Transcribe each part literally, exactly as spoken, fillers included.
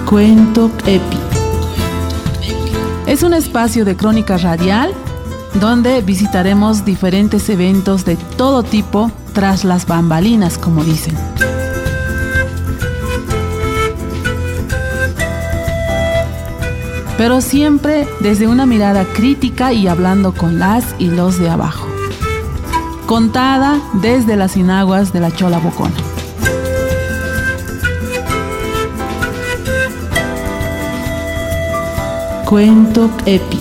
Cuento Epi. Es un espacio de crónica radial donde visitaremos diferentes eventos de todo tipo tras las bambalinas, como dicen. Pero siempre desde una mirada crítica y hablando con las y los de abajo. Contada desde las inaguas de la Chola Bocona. Cuento Epi.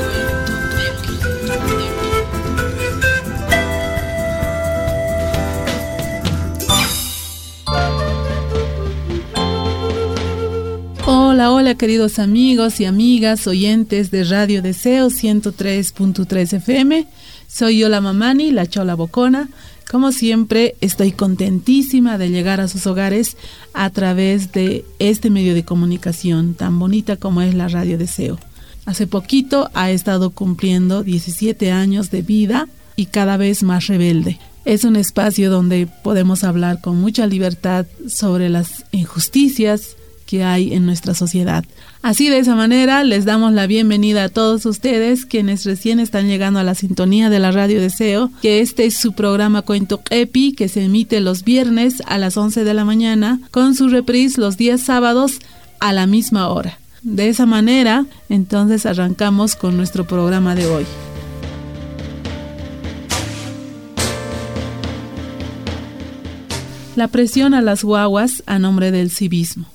Hola, hola queridos amigos y amigas oyentes de Radio Deseo ciento tres punto tres F M. Soy yo la Mamani, la Chola Bocona. Como siempre, estoy contentísima de llegar a sus hogares a través de este medio de comunicación tan bonita como es la Radio Deseo. Hace poquito ha estado cumpliendo diecisiete años de vida y cada vez más rebelde. Es un espacio donde podemos hablar con mucha libertad sobre las injusticias que hay en nuestra sociedad. Así, de esa manera, les damos la bienvenida a todos ustedes quienes recién están llegando a la sintonía de la Radio Deseo, que este es su programa Cuento Epi, que se emite los viernes a las once de la mañana, con su reprise los días sábados a la misma hora. De esa manera, entonces arrancamos con nuestro programa de hoy. La presión a las guaguas a nombre del civismo.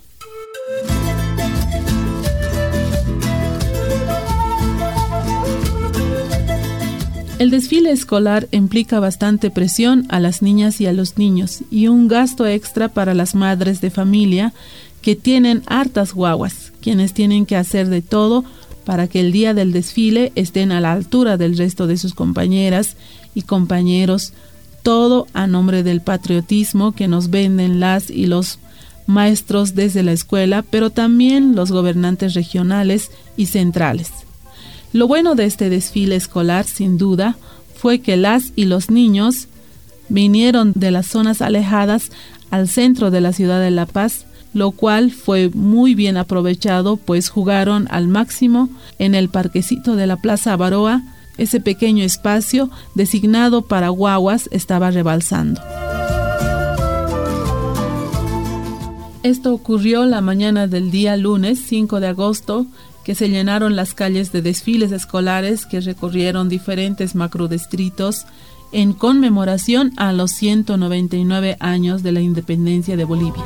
El desfile escolar implica bastante presión a las niñas y a los niños y un gasto extra para las madres de familia que tienen hartas guaguas, quienes tienen que hacer de todo para que el día del desfile estén a la altura del resto de sus compañeras y compañeros, todo a nombre del patriotismo que nos venden las y los maestros desde la escuela, pero también los gobernantes regionales y centrales. Lo bueno de este desfile escolar, sin duda, fue que las y los niños vinieron de las zonas alejadas al centro de la ciudad de La Paz, lo cual fue muy bien aprovechado, pues jugaron al máximo en el parquecito de la Plaza Baroa. Ese pequeño espacio designado para guaguas estaba rebalsando. Esto ocurrió la mañana del día lunes cinco de agosto, que se llenaron las calles de desfiles escolares que recorrieron diferentes macrodistritos en conmemoración a los ciento noventa y nueve años de la independencia de Bolivia.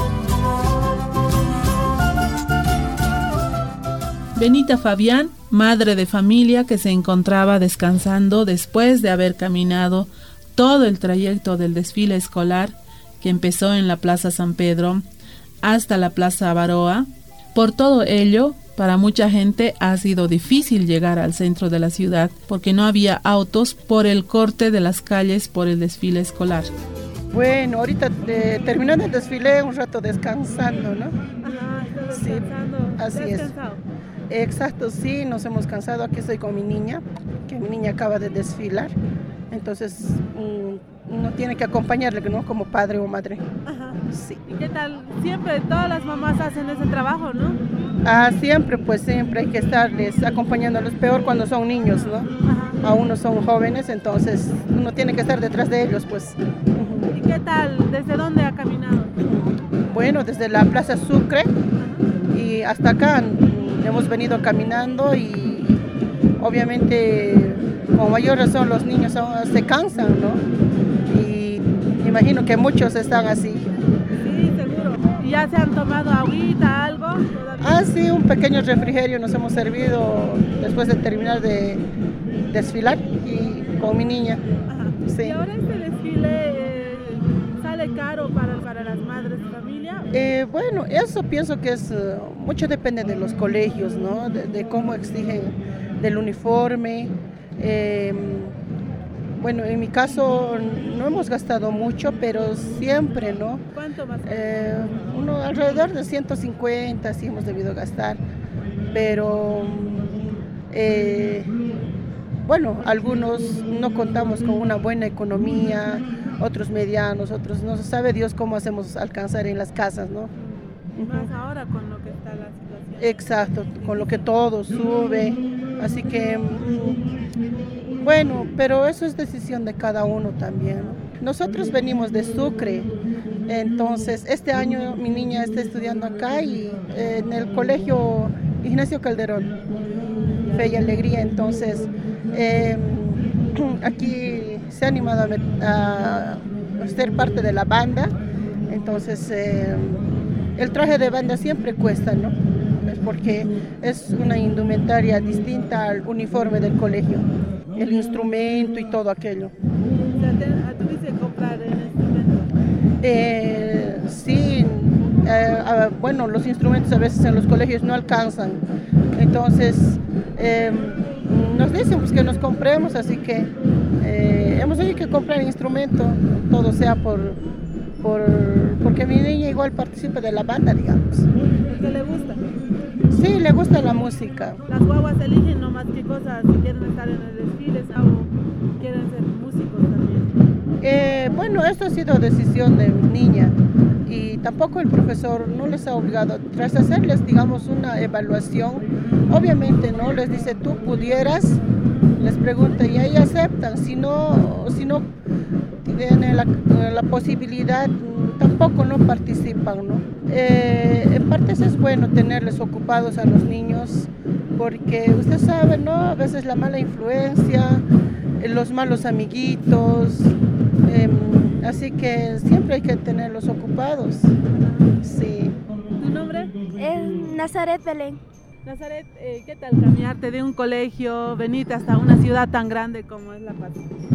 Benita Fabián, madre de familia que se encontraba descansando después de haber caminado todo el trayecto del desfile escolar que empezó en la Plaza San Pedro hasta la Plaza Baroa. Por todo ello, para mucha gente ha sido difícil llegar al centro de la ciudad porque no había autos por el corte de las calles por el desfile escolar. Bueno, ahorita eh, terminando el desfile, un rato descansando, ¿no? Ajá, sí, descansando. Así es. Descansado. Exacto, sí, nos hemos cansado. Aquí estoy con mi niña, que mi niña acaba de desfilar. Entonces, mm, uno tiene que acompañarle, ¿no? Como padre o madre. Ajá. Sí. ¿Y qué tal? Siempre todas las mamás hacen ese trabajo, ¿no? Ah, siempre, pues siempre hay que estarles acompañándolos, peor cuando son niños, ¿no? Ajá. Aún no son jóvenes, entonces uno tiene que estar detrás de ellos, pues. ¿Y qué tal? ¿Desde dónde ha caminado? Bueno, desde la Plaza Sucre Ajá. y hasta acá hemos venido caminando y obviamente con mayor razón los niños se cansan, ¿no? Y imagino que muchos están así. Sí, seguro. ¿Y ya se han tomado agüita, algo? ¿Todavía? Ah, sí, un pequeño refrigerio nos hemos servido después de terminar de desfilar y con mi niña. Ajá. Sí. ¿Y ahora este desfile eh, sale caro para, para las madres de familia? Eh, bueno, eso pienso que es uh, mucho depende de los colegios, ¿no? De, de cómo exigen del uniforme. Eh, bueno, en mi caso no hemos gastado mucho, pero siempre, ¿no? ¿Cuánto más? Eh, uno alrededor de ciento cincuenta sí hemos debido gastar, pero eh, bueno, algunos no contamos con una buena economía, otros medianos, otros no sabe Dios cómo hacemos alcanzar en las casas, ¿no? Más ahora con lo que está la situación. Exacto, con lo que todo sube, así que mm, bueno, pero eso es decisión de cada uno también, ¿no? Nosotros venimos de Sucre, entonces este año mi niña está estudiando acá y eh, en el colegio Ignacio Calderón, Fe y Alegría, entonces eh, aquí se ha animado a, met- a ser parte de la banda, entonces eh, el traje de banda siempre cuesta, ¿no? Es porque es una indumentaria distinta al uniforme del colegio, el instrumento y todo aquello. O sea, te, ah, tuviste que comprar el instrumento. Eh, sí, eh, ah, bueno, los instrumentos a veces en los colegios no alcanzan, entonces eh, nos dicen pues, que nos compremos, así que eh, hemos tenido que comprar instrumento, todo sea por, por, porque mi niña igual participa de la banda, digamos. ¿Qué le gusta? Sí, le gusta la música. Las guaguas eligen nomás qué cosas, si quieren estar en el desfile o quieren ser músicos también. Eh, bueno, esto ha sido decisión de mi niña y tampoco el profesor no les ha obligado. Tras hacerles, digamos, una evaluación, obviamente no les dice tú pudieras, les pregunta y ahí aceptan. Si no, si no tienen la, la posibilidad, tampoco no participan, ¿no? Eh, en parte es bueno tenerles ocupados a los niños porque usted sabe, ¿no? A veces la mala influencia, los malos amiguitos, eh, así que siempre hay que tenerlos ocupados. Sí. ¿Tu nombre? Es Nazaret Belén. Nazaret, eh, ¿qué tal cambiarte de un colegio, venirte hasta una ciudad tan grande como es La Paz?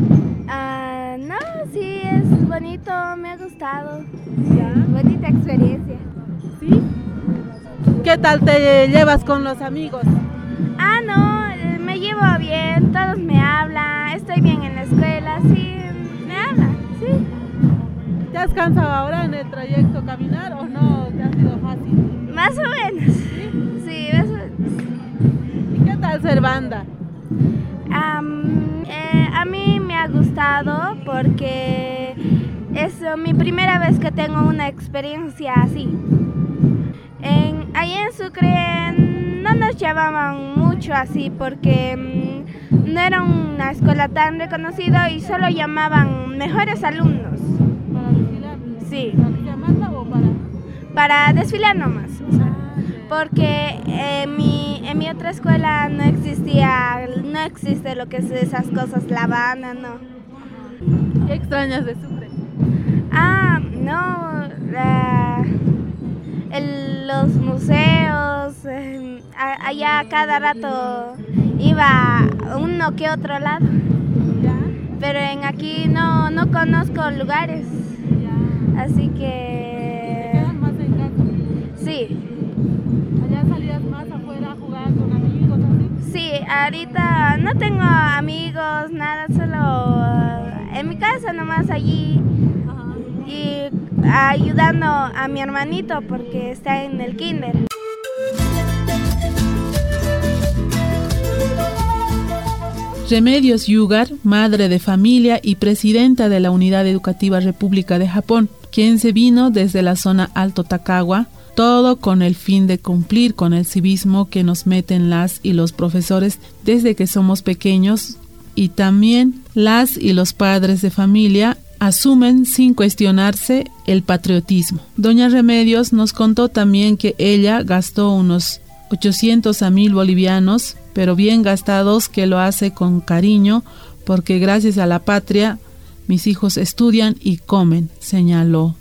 Ah, no, sí, es bonito, me ha gustado. ¿Ya? Bonita experiencia. ¿Sí? ¿Qué tal te llevas con los amigos? Ah, no, me llevo bien, todos me hablan, estoy bien en la escuela, sí, me hablan, sí. ¿Te has cansado ahora en el trayecto caminar o no te ha sido fácil? Más o menos. Sí, más o menos. ¿Y qué tal ser banda? Um, eh, a mí me ha gustado porque es mi primera vez que tengo una experiencia así. En, ahí en Sucre no nos llevaban mucho así porque um, no era una escuela tan reconocida y solo llamaban mejores alumnos. ¿Para desfilar? Sí. ¿Para llamarla o para...? Para desfilar nomás. O sea, porque en mi, en mi otra escuela no existía, no existe lo que es esas cosas, la banda, no. ¿Qué extrañas de Sucre? Ah, no, la- el- los museos, eh, a- allá cada rato iba a uno que otro lado, ¿Ya? pero en aquí no, no conozco lugares, ¿Ya? así ¿Te que quedas más en casa? sí. ¿Allá salías más afuera a jugar con amigos así? Sí, ahorita no tengo amigos, nada, solo uh, en mi casa nomás allí Ajá. y ayudando a mi hermanito porque está en el kinder. Remedios Yugar, madre de familia y presidenta de la Unidad Educativa República de Japón, quien se vino desde la zona Alto Tacagua, todo con el fin de cumplir con el civismo que nos meten las y los profesores desde que somos pequeños, y también las y los padres de familia asumen sin cuestionarse el patriotismo. Doña Remedios nos contó también que ella gastó unos ochocientos a mil bolivianos, pero bien gastados, que lo hace con cariño, porque gracias a la patria mis hijos estudian y comen, señaló.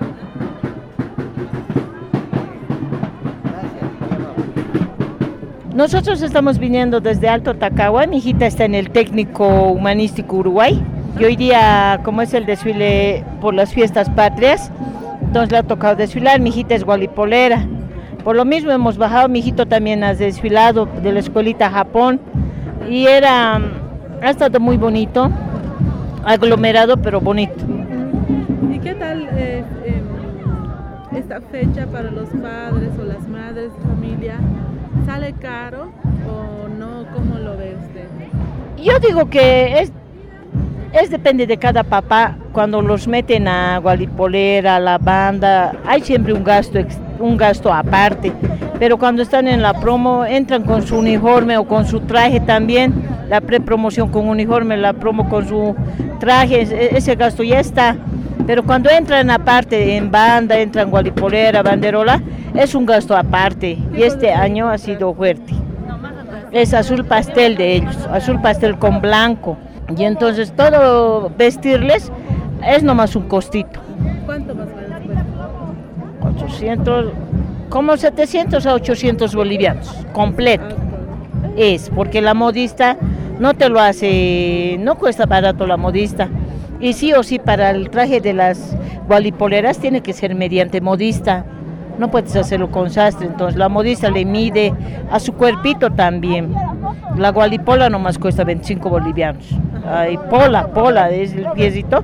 Nosotros estamos viniendo desde Alto Tacagua, mi hijita está en el Técnico Humanístico Uruguay y hoy día, como es el desfile por las fiestas patrias, entonces le ha tocado desfilar, mi hijita es gualipolera. Por lo mismo hemos bajado, mi hijito también ha desfilado de la escuelita Japón y era, ha estado muy bonito, aglomerado pero bonito. ¿Y qué tal eh, eh, esta fecha para los padres o las madres de familia? ¿Sale caro o no? ¿Cómo lo ve usted? Yo digo que es, Es depende de cada papá. Cuando los meten a gualipolera, a la banda, hay siempre un gasto, un gasto aparte. Pero cuando están en la promo, entran con su uniforme o con su traje también. La prepromoción con uniforme, la promo con su traje, ese gasto ya está. Pero cuando entran aparte en banda, entran gualipolera, banderola, es un gasto aparte. Y este año ha sido fuerte. Es azul pastel de ellos, azul pastel con blanco. Y entonces todo vestirles es nomás un costito. ¿Cuánto más o menos cuesta? ochocientos, como setecientos a ochocientos bolivianos, completo. Es, porque la modista no te lo hace, no cuesta barato la modista. Y sí o sí para el traje de las gualipoleras tiene que ser mediante modista. No puedes hacerlo con sastre, entonces la modista le mide a su cuerpito también. La gualipola nomás cuesta veinticinco bolivianos. Ay, pola, pola, es el piecito.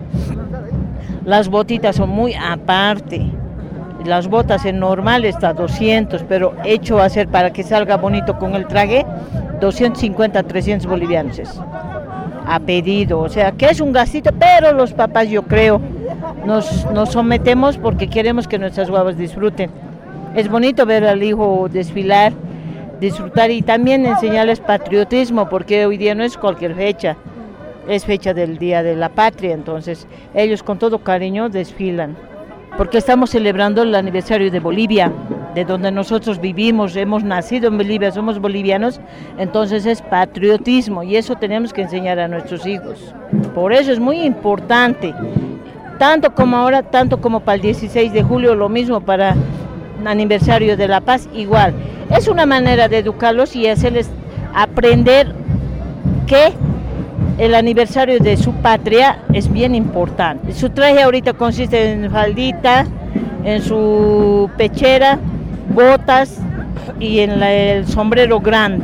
Las botitas son muy aparte. Las botas en normal está doscientos, pero hecho a hacer para que salga bonito con el traje, doscientos cincuenta, trescientos bolivianos es. A pedido, o sea que es un gastito, pero los papás yo creo nos, nos sometemos porque queremos que nuestras guaguas disfruten. Es bonito ver al hijo desfilar, disfrutar y también enseñarles patriotismo, porque hoy día no es cualquier fecha, es fecha del Día de la Patria, entonces ellos con todo cariño desfilan, porque estamos celebrando el aniversario de Bolivia, de donde nosotros vivimos, hemos nacido en Bolivia, somos bolivianos, entonces es patriotismo y eso tenemos que enseñar a nuestros hijos. Por eso es muy importante, tanto como ahora, tanto como para el dieciséis de julio, lo mismo para el aniversario de la paz, igual. Es una manera de educarlos y hacerles aprender que el aniversario de su patria es bien importante. Su traje ahorita consiste en faldita, en su pechera, botas y en la, el sombrero grande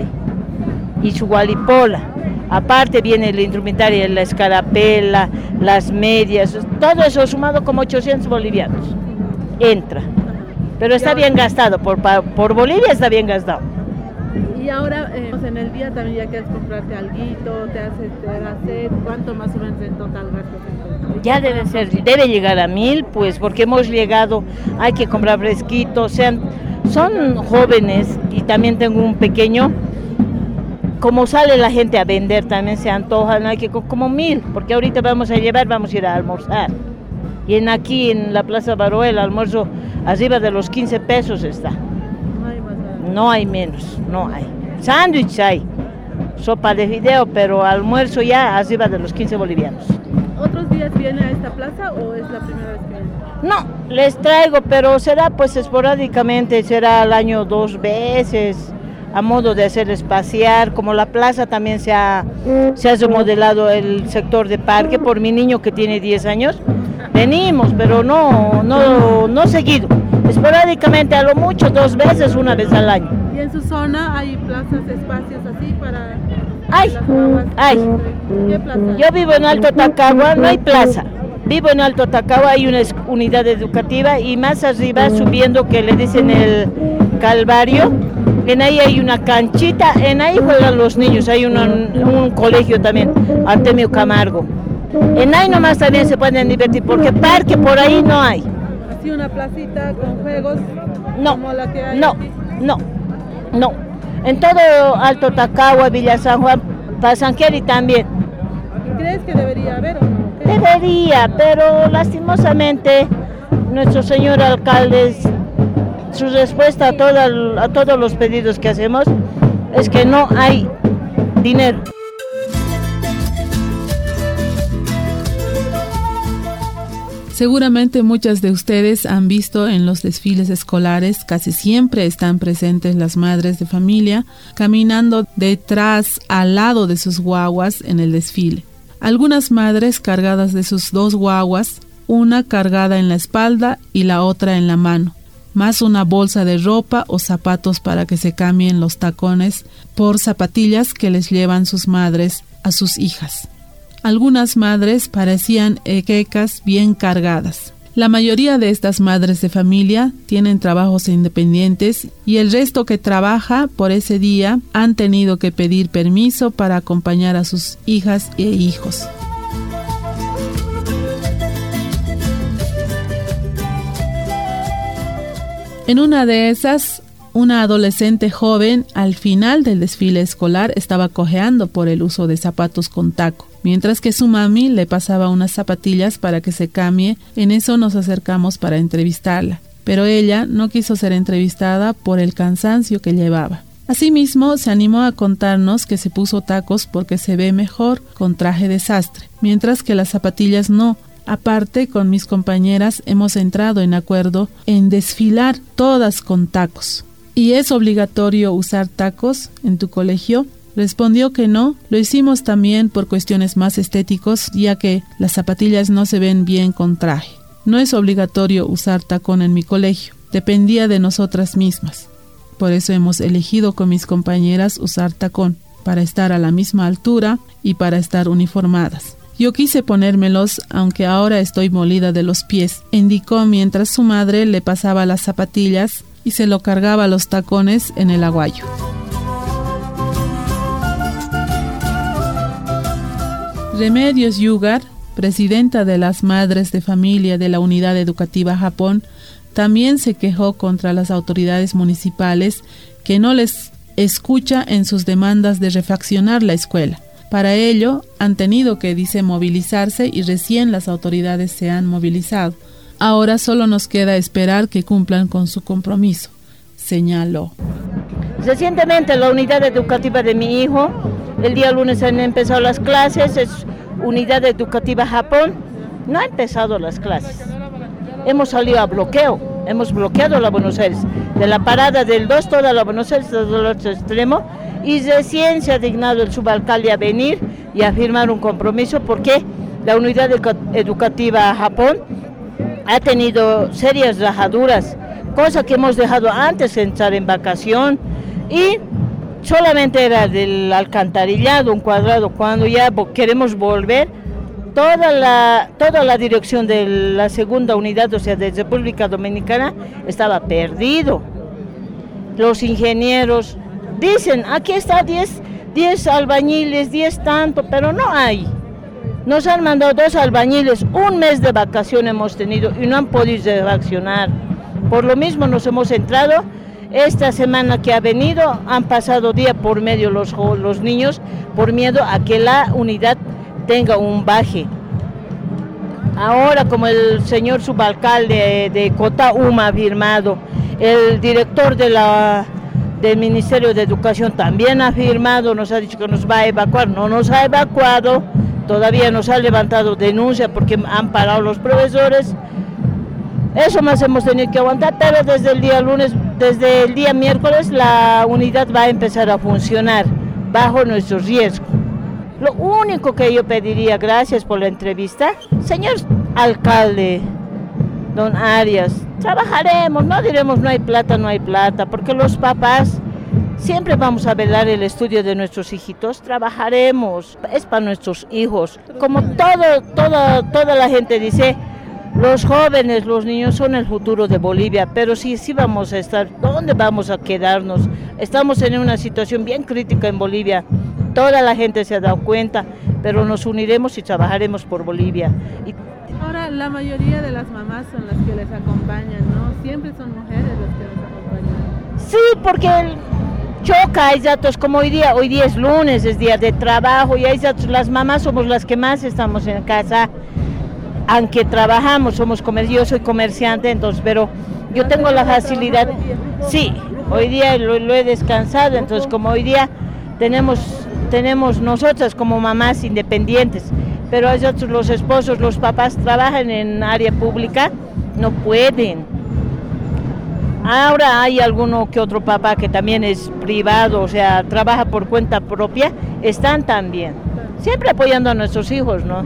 y su gualipola. Aparte viene la indumentaria, la escarapela, las medias, todo eso sumado como ochocientos bolivianos. Entra. Pero está bien gastado, por, por Bolivia está bien gastado. Y ahora eh, en el día también ya quieres comprarte alguito, te hace, te da sed, ¿cuánto más o menos en total gastas? Ya debe ser, debe llegar a mil, pues, porque hemos llegado, hay que comprar fresquitos, sean, son jóvenes y también tengo un pequeño, como sale la gente a vender también se antojan, hay que como mil, porque ahorita vamos a llevar, vamos a ir a almorzar. Y en aquí en la Plaza Baroe el almuerzo arriba de los quince pesos está. No hay más nada. No hay menos, no hay. Sándwich hay, sopa de fideo, pero almuerzo ya arriba de los quince bolivianos. ¿Otros días viene a esta plaza o es la primera vez que viene? No, les traigo, pero será pues esporádicamente, será al año dos veces, a modo de hacerles pasear, como la plaza también se ha, se ha remodelado el sector de parque por mi niño que tiene diez años. Venimos, pero no, no, no seguido, esporádicamente, a lo mucho dos veces, una vez al año. ¿Y en su zona hay plazas, espacios así para Hay, las guaguas? hay. ¿Qué plaza? Yo vivo en Alto Tacagua, no hay plaza. Vivo en Alto Tacagua, hay una unidad educativa y más arriba, subiendo, que le dicen el Calvario, en ahí hay una canchita, en ahí juegan los niños, hay una, un colegio también, Artemio Camargo. En ahí nomás también se pueden divertir, porque parque por ahí no hay. ¿Así una placita con juegos No, como la que hay no, aquí? no, no. En todo Alto Tacagua, Villa San Juan, Pasanqueri también. ¿Crees que debería haber o no? ¿Qué? Debería, pero lastimosamente nuestro señor alcalde, su respuesta a, toda, a todos los pedidos que hacemos es que no hay dinero. Seguramente muchas de ustedes han visto en los desfiles escolares, casi siempre están presentes las madres de familia caminando detrás, al lado de sus guaguas en el desfile. Algunas madres cargadas de sus dos guaguas, una cargada en la espalda y la otra en la mano, más una bolsa de ropa o zapatos para que se cambien los tacones por zapatillas que les llevan sus madres a sus hijas. Algunas madres parecían equecas bien cargadas. La mayoría de estas madres de familia tienen trabajos independientes y el resto que trabaja por ese día han tenido que pedir permiso para acompañar a sus hijas e hijos. En una de esas, una adolescente joven al final del desfile escolar estaba cojeando por el uso de zapatos con taco, mientras que su mami le pasaba unas zapatillas para que se cambie. En eso nos acercamos para entrevistarla, pero ella no quiso ser entrevistada por el cansancio que llevaba. Asimismo, se animó a contarnos que se puso tacos porque se ve mejor con traje de sastre, mientras que las zapatillas no. Aparte, con mis compañeras hemos entrado en acuerdo en desfilar todas con tacos. ¿Y es obligatorio usar tacos en tu colegio? Respondió que no. Lo hicimos también por cuestiones más estéticos, ya que las zapatillas no se ven bien con traje. No es obligatorio usar tacón en mi colegio. Dependía de nosotras mismas. Por eso hemos elegido con mis compañeras usar tacón, para estar a la misma altura y para estar uniformadas. Yo quise ponérmelos, aunque ahora estoy molida de los pies, indicó mientras su madre le pasaba las zapatillas y se lo cargaba los tacones en el aguayo. Remedios Yugar, presidenta de las Madres de Familia de la Unidad Educativa Japón, también se quejó contra las autoridades municipales que no les escucha en sus demandas de refaccionar la escuela. Para ello, han tenido que, dice, movilizarse y recién las autoridades se han movilizado. Ahora solo nos queda esperar que cumplan con su compromiso, señaló. Recientemente la unidad educativa de mi hijo, el día lunes han empezado las clases, es Unidad Educativa Japón, no ha empezado las clases. Hemos salido a bloqueo, hemos bloqueado la Buenos Aires, de la parada del dos toda la Buenos Aires hasta el otro extremo, y recién se ha dignado el subalcalde a venir y a firmar un compromiso porque la Unidad Educativa Japón ha tenido serias rajaduras, cosa que hemos dejado antes de entrar en vacación, y solamente era del alcantarillado, un cuadrado. Cuando ya queremos volver, toda la, toda la dirección de la segunda unidad, o sea, de República Dominicana, estaba perdido. Los ingenieros dicen, aquí está diez albañiles, diez tanto, pero no hay. Nos han mandado dos albañiles, un mes de vacación hemos tenido y no han podido reaccionar. Por lo mismo nos hemos entrado. Esta semana que ha venido han pasado día por medio los, los niños por miedo a que la unidad tenga un baje. Ahora, como el señor subalcalde de Cotauma ha firmado, el director de la, del Ministerio de Educación también ha firmado, nos ha dicho que nos va a evacuar, no nos ha evacuado, todavía nos ha levantado denuncia porque han parado los profesores. Eso más hemos tenido que aguantar, pero desde el día lunes, desde el día miércoles, la unidad va a empezar a funcionar bajo nuestro riesgo. Lo único que yo pediría, gracias por la entrevista, señor alcalde, don Arias, trabajaremos, no diremos no hay plata, no hay plata, porque los papás siempre vamos a velar el estudio de nuestros hijitos, trabajaremos, es para nuestros hijos. Como todo, todo, toda la gente dice, los jóvenes, los niños son el futuro de Bolivia, pero sí, sí vamos a estar, ¿dónde vamos a quedarnos? Estamos en una situación bien crítica en Bolivia, toda la gente se ha dado cuenta, pero nos uniremos y trabajaremos por Bolivia. Y ahora, la mayoría de las mamás son las que les acompañan, ¿no? Siempre son mujeres las que les acompañan. Sí, porque el choca, hay datos como hoy día, hoy día es lunes, es día de trabajo, y hay datos, las mamás somos las que más estamos en casa. Aunque trabajamos, somos comer, yo soy comerciante, entonces, pero yo tengo la facilidad, sí, hoy día lo, lo he descansado, entonces como hoy día tenemos, tenemos nosotras como mamás independientes, pero hay otros, los esposos, los papás trabajan en área pública, no pueden. Ahora hay alguno que otro papá que también es privado, o sea, trabaja por cuenta propia, están también, siempre apoyando a nuestros hijos, ¿no?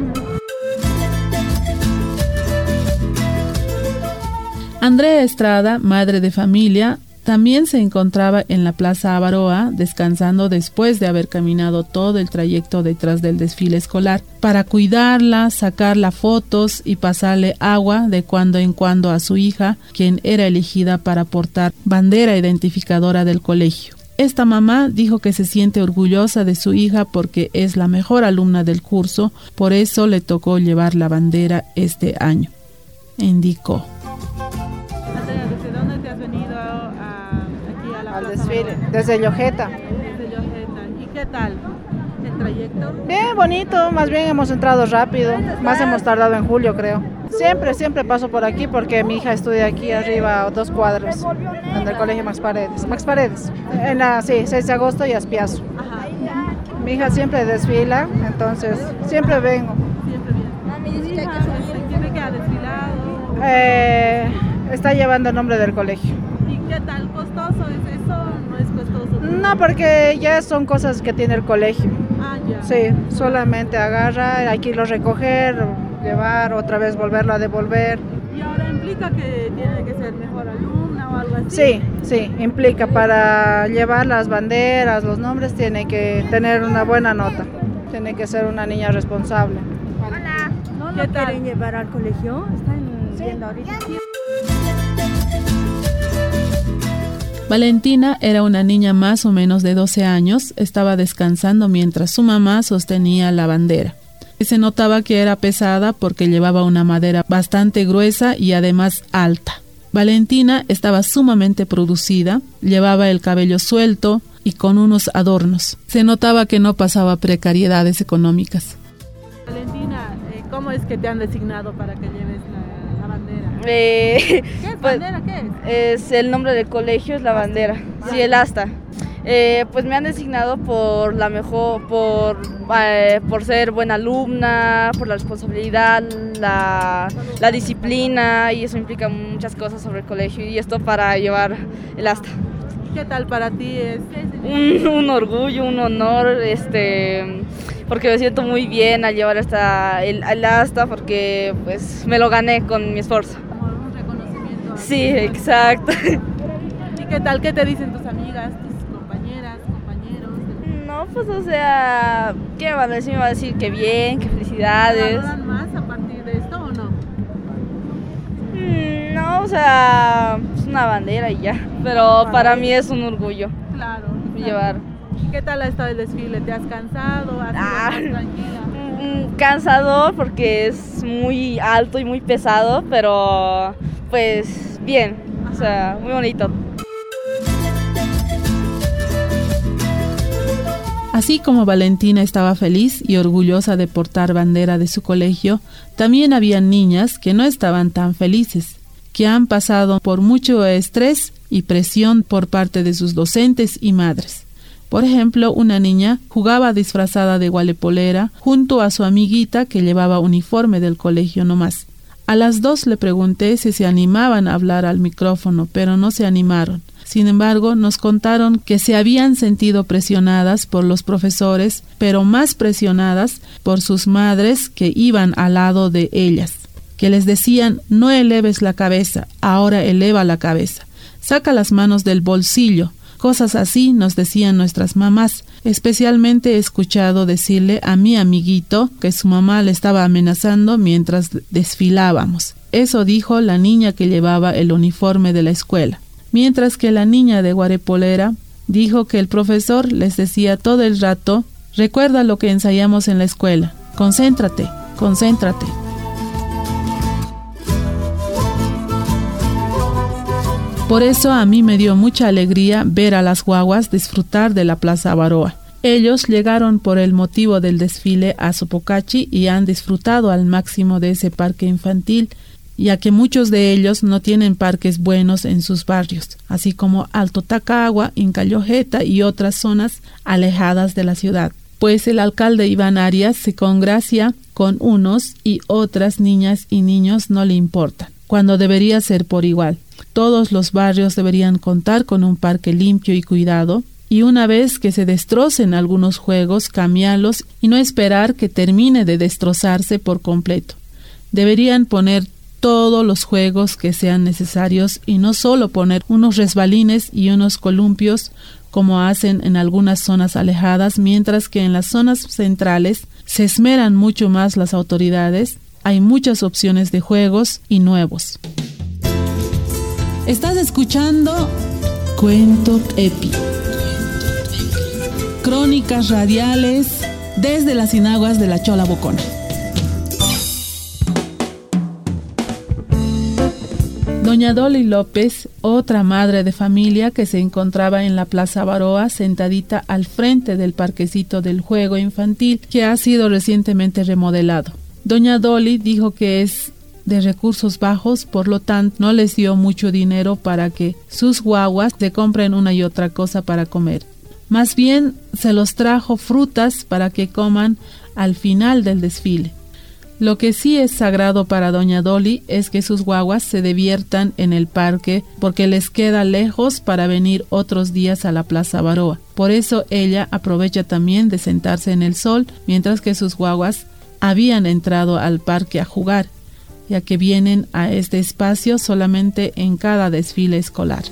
Andrea Estrada, madre de familia, también se encontraba en la Plaza Avaroa descansando después de haber caminado todo el trayecto detrás del desfile escolar para cuidarla, sacarla fotos y pasarle agua de cuando en cuando a su hija, quien era elegida para portar bandera identificadora del colegio. Esta mamá dijo que se siente orgullosa de su hija porque es la mejor alumna del curso, por eso le tocó llevar la bandera este año, indicó. ¿Desde dónde te has venido desfile? Desde Llojeta. Desde Llojeta. ¿Y qué tal el trayecto? Bien, bonito, más bien hemos entrado rápido, más hemos tardado en julio creo. Siempre, siempre paso por aquí porque mi hija estudia aquí arriba a dos cuadras, en el colegio Max Paredes. Max Paredes, en la, sí, seis de agosto y Aspiazo. Ajá. Mi hija siempre desfila, entonces siempre vengo. Siempre bien. ¿Tu hija tiene que ha desfilado? Eh, está llevando el nombre del colegio. ¿Y qué tal? ¿Costoso es eso? ¿No es costoso? No, porque ya son cosas que tiene el colegio. Ah, ya. Sí, solamente agarra, hay que irlo a recoger, llevar, otra vez volverlo a devolver. ¿Y ahora implica que tiene que ser mejor alumna o algo así? Sí, sí, implica para llevar las banderas, los nombres, tiene que tener una buena nota, tiene que ser una niña responsable. Hola. ¿No ¿Qué lo tal? quieren llevar al colegio? Están viendo ahorita. Valentina era una niña más o menos de doce años, estaba descansando mientras su mamá sostenía la bandera. Se notaba que era pesada porque llevaba una madera bastante gruesa y además alta. Valentina estaba sumamente producida, llevaba el cabello suelto y con unos adornos. Se notaba que no pasaba precariedades económicas. Valentina, eh, ¿cómo es que te han designado para que lleves la, la bandera? Eh, ¿Qué es pues, bandera? ¿Qué es? es el nombre del colegio, es la bandera. Sí, el asta. Eh, pues me han designado por la mejor, por, eh, por ser buena alumna, por la responsabilidad, la, la disciplina, y eso implica muchas cosas sobre el colegio, y esto para llevar el asta. ¿Qué tal para ti es? Un, un orgullo, un honor, este, porque me siento muy bien al llevar esta, el, el asta, porque pues me lo gané con mi esfuerzo. Como un reconocimiento. Sí, exacto. ¿Y qué tal? ¿Qué te dicen tus amigas, tus compañeras, compañeros? No, pues o sea, ¿qué van a decir? Me va a decir que bien, que ¿Te felicidades. valoran más a partir de esto o no? Mm, no, o sea, es una bandera y ya, pero para mí es un orgullo Claro. llevar. ¿Y qué tal ha estado el desfile? ¿Te has cansado? ¿Has Ah. sido más tranquila? Mm, Cansador porque es muy alto y muy pesado, pero pues bien, o sea, muy bonito. Así como Valentina estaba feliz y orgullosa de portar bandera de su colegio, también había niñas que no estaban tan felices, que han pasado por mucho estrés y presión por parte de sus docentes y madres. Por ejemplo, una niña jugaba disfrazada de gualepolera junto a su amiguita que llevaba uniforme del colegio nomás. A las dos le pregunté si se animaban a hablar al micrófono, pero no se animaron. Sin embargo, nos contaron que se habían sentido presionadas por los profesores, pero más presionadas por sus madres que iban al lado de ellas, que les decían: no eleves la cabeza, ahora eleva la cabeza, saca las manos del bolsillo. Cosas así nos decían nuestras mamás. Especialmente he escuchado decirle a mi amiguito que su mamá le estaba amenazando mientras desfilábamos. Eso dijo la niña que llevaba el uniforme de la escuela. Mientras que la niña de guarepolera dijo que el profesor les decía todo el rato: recuerda lo que ensayamos en la escuela, concéntrate, concéntrate. Por eso a mí me dio mucha alegría ver a las guaguas disfrutar de la Plaza Baroa. Ellos llegaron por el motivo del desfile a Sopocachi y han disfrutado al máximo de ese parque infantil, ya que muchos de ellos no tienen parques buenos en sus barrios, así como Alto Tacagua, Inca Llojeta y otras zonas alejadas de la ciudad. Pues el alcalde Iván Arias se congracia con unos y otras niñas y niños no le importan, cuando debería ser por igual. Todos los barrios deberían contar con un parque limpio y cuidado, y una vez que se destrocen algunos juegos, cambiarlos y no esperar que termine de destrozarse por completo. Deberían poner todos los juegos que sean necesarios y no solo poner unos resbalines y unos columpios como hacen en algunas zonas alejadas, mientras que en las zonas centrales se esmeran mucho más las autoridades. Hay muchas opciones de juegos y nuevos. Estás escuchando Cuento Epi. Crónicas radiales desde las Inaguas de la Chola Bocona. Doña Dolly López, otra madre de familia que se encontraba en la Plaza Baroa, sentadita al frente del parquecito del juego infantil que ha sido recientemente remodelado. Doña Dolly dijo que es de recursos bajos, por lo tanto no les dio mucho dinero para que sus guaguas se compren una y otra cosa para comer. Más bien se los trajo frutas para que coman al final del desfile. Lo que sí es sagrado para Doña Dolly es que sus guaguas se diviertan en el parque porque les queda lejos para venir otros días a la Plaza Baroa. Por eso ella aprovecha también de sentarse en el sol mientras que sus guaguas habían entrado al parque a jugar, ya que vienen a este espacio solamente en cada desfile escolar.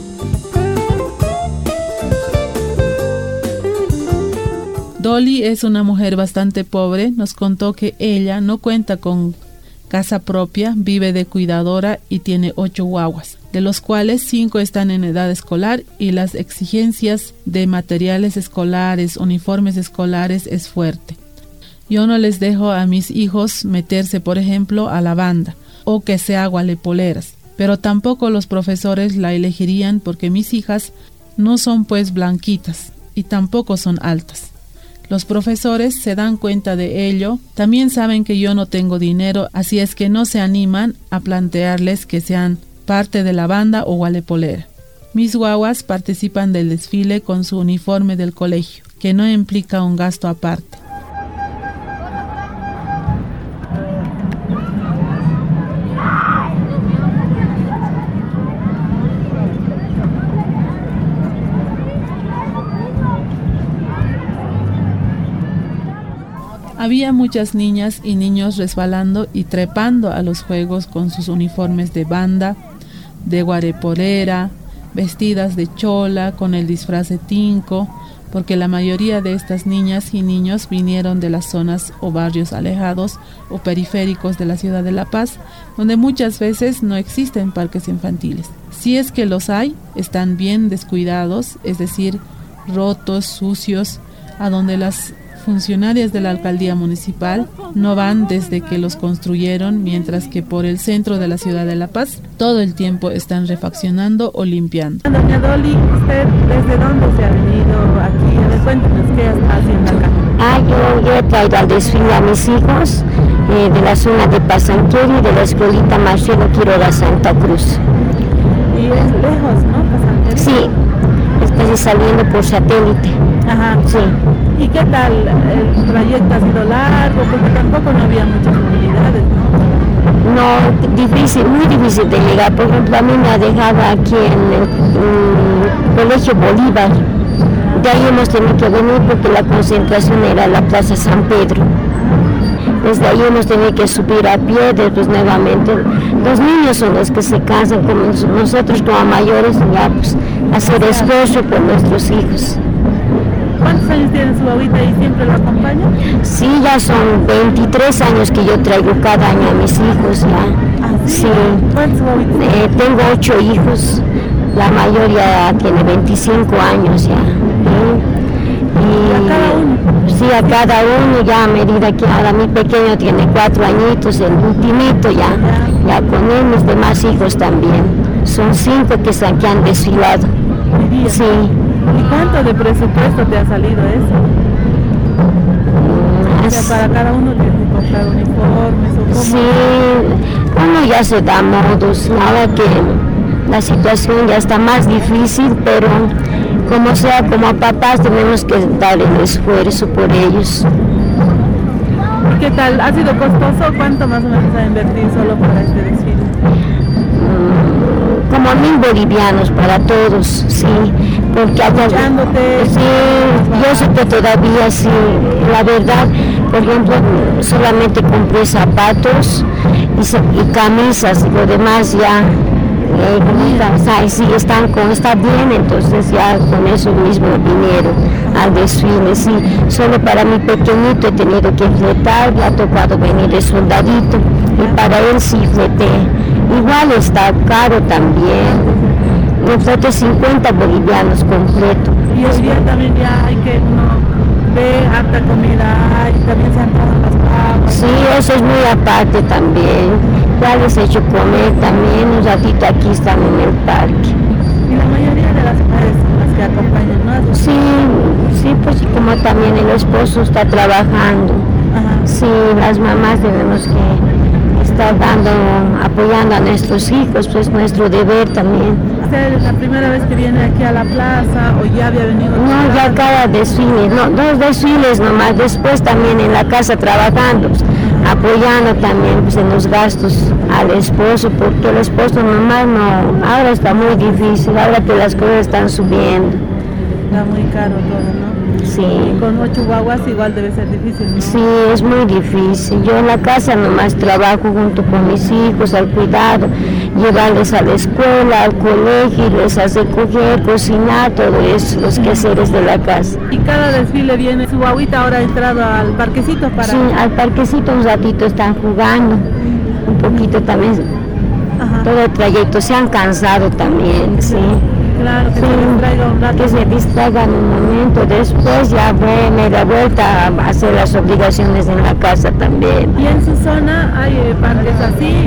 Dolly es una mujer bastante pobre. Nos contó que ella no cuenta con casa propia, vive de cuidadora y tiene ocho guaguas, de los cuales cinco están en edad escolar y las exigencias de materiales escolares, uniformes escolares es fuerte. Yo no les dejo a mis hijos meterse, por ejemplo, a la banda o que sea gualepoleras, pero tampoco los profesores la elegirían porque mis hijas no son pues blanquitas y tampoco son altas. Los profesores se dan cuenta de ello, también saben que yo no tengo dinero, así es que no se animan a plantearles que sean parte de la banda o gualepolera. Mis guaguas participan del desfile con su uniforme del colegio, que no implica un gasto aparte. Había muchas niñas y niños resbalando y trepando a los juegos con sus uniformes de banda, de guarepolera, vestidas de chola, con el disfraz de tinco, porque la mayoría de estas niñas y niños vinieron de las zonas o barrios alejados o periféricos de la ciudad de La Paz, donde muchas veces no existen parques infantiles. Si es que los hay, están bien descuidados, es decir, rotos, sucios, a donde las funcionarias de la alcaldía municipal no van desde que los construyeron, mientras que por el centro de la ciudad de La Paz todo el tiempo están refaccionando o limpiando. Doña Dolly, ¿usted desde dónde se ha venido aquí? Cuéntenos qué está haciendo acá. Ah, yo, yo he traído al desfile a mis hijos eh, de la zona de Pasanqueri y de la escuelita Marcelo Quiroga Santa Cruz. ¿Y es lejos, no? Pasanqueri. Sí, estoy saliendo por satélite. Ajá. Sí. ¿Y qué tal? ¿El trayecto ha sido largo? Porque tampoco no había muchas movilidades, ¿no? No, difícil, muy difícil de llegar. Por ejemplo, a mí me ha dejado aquí en el um, Colegio Bolívar. De ahí hemos tenido que venir porque la concentración era la Plaza San Pedro. Desde ahí hemos tenido que subir a pie, después nuevamente. Los niños son los que se cansan, como nosotros como mayores, ya pues hacer esfuerzo por nuestros hijos. ¿Cuántos años tiene su abuelita y siempre lo acompaña? Sí, ya son veintitrés años que yo traigo cada año a mis hijos ya. ¿Ah, sí? Sí. ¿Cuántos abuelitos? Eh, tengo ocho hijos, la mayoría tiene veinticinco años ya. ¿eh? ¿Y a cada uno? Sí, a cada uno ya a medida que ahora mi pequeño tiene cuatro añitos, el ultimito ya, ya con él mis demás hijos también. Son cinco que, se, que han desfilado. Sí. ¿Y cuánto de presupuesto te ha salido eso? O sea, para cada uno tienes que comprar uniformes o cómo. Sí, uno ya se da modos, ahora que la situación ya está más difícil, pero como sea, como papás tenemos que dar el esfuerzo por ellos. ¿Y qué tal? ¿Ha sido costoso? ¿Cuánto más o menos ha invertido solo para este desfile? Como mil bolivianos para todos, sí, porque allá, sí, yo sé que todavía sí, la verdad, por ejemplo, solamente compré zapatos y, y camisas, y lo demás ya, eh, o sea, sí están con, está bien, entonces ya con eso mismo vinieron al desfile, sí, solo para mi pequeñito he tenido que fletar, le ha tocado venir el soldadito, y para él sí fleté. Igual está caro también, nosotros cincuenta bolivianos completo. Y hoy día también ya hay que uno ve harta comida y también se han dado las papas. Sí, eso es muy aparte también. ya les he hecho comer también, un ratito aquí están en el parque. Y la mayoría de las mujeres son las que acompañan, ¿no? Sí, sí, pues como también el esposo está trabajando. Ajá. Sí, las mamás debemos que estar dando, apoyando a nuestros hijos, pues nuestro deber también. ¿Usted es la primera vez que viene aquí a la plaza o ya había venido? No, ya cada desfile, no, dos desfiles nomás, después también en la casa trabajando, pues, apoyando también pues, en los gastos al esposo, porque el esposo nomás no, ahora está muy difícil, ahora que las cosas están subiendo. Está muy caro todo, ¿no? Sí. Y con ocho guaguas igual debe ser difícil, ¿no? Sí, es muy difícil. Yo en la casa nomás trabajo junto con mis hijos, al cuidado, llevarles a la escuela, al colegio, les hace coger, cocinar, todo eso, los quehaceres de la casa. ¿Y cada desfile viene su guaguita ahora ha entrado al parquecito para...? Sí, al parquecito un ratito están jugando, un poquito también. Ajá. Todo el trayecto, se han cansado también, sí. Claro, que sí, se distraiga un rato. Que se distraigan un momento, después ya viene la vuelta a hacer las obligaciones en la casa también. ¿Y en su zona hay eh, parques así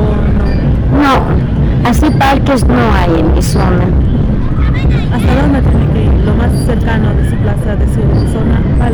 o no? No, así parques no hay en mi zona. ¿Hasta dónde tiene que ir? Lo más cercano de su plaza, de su zona, ¿cuál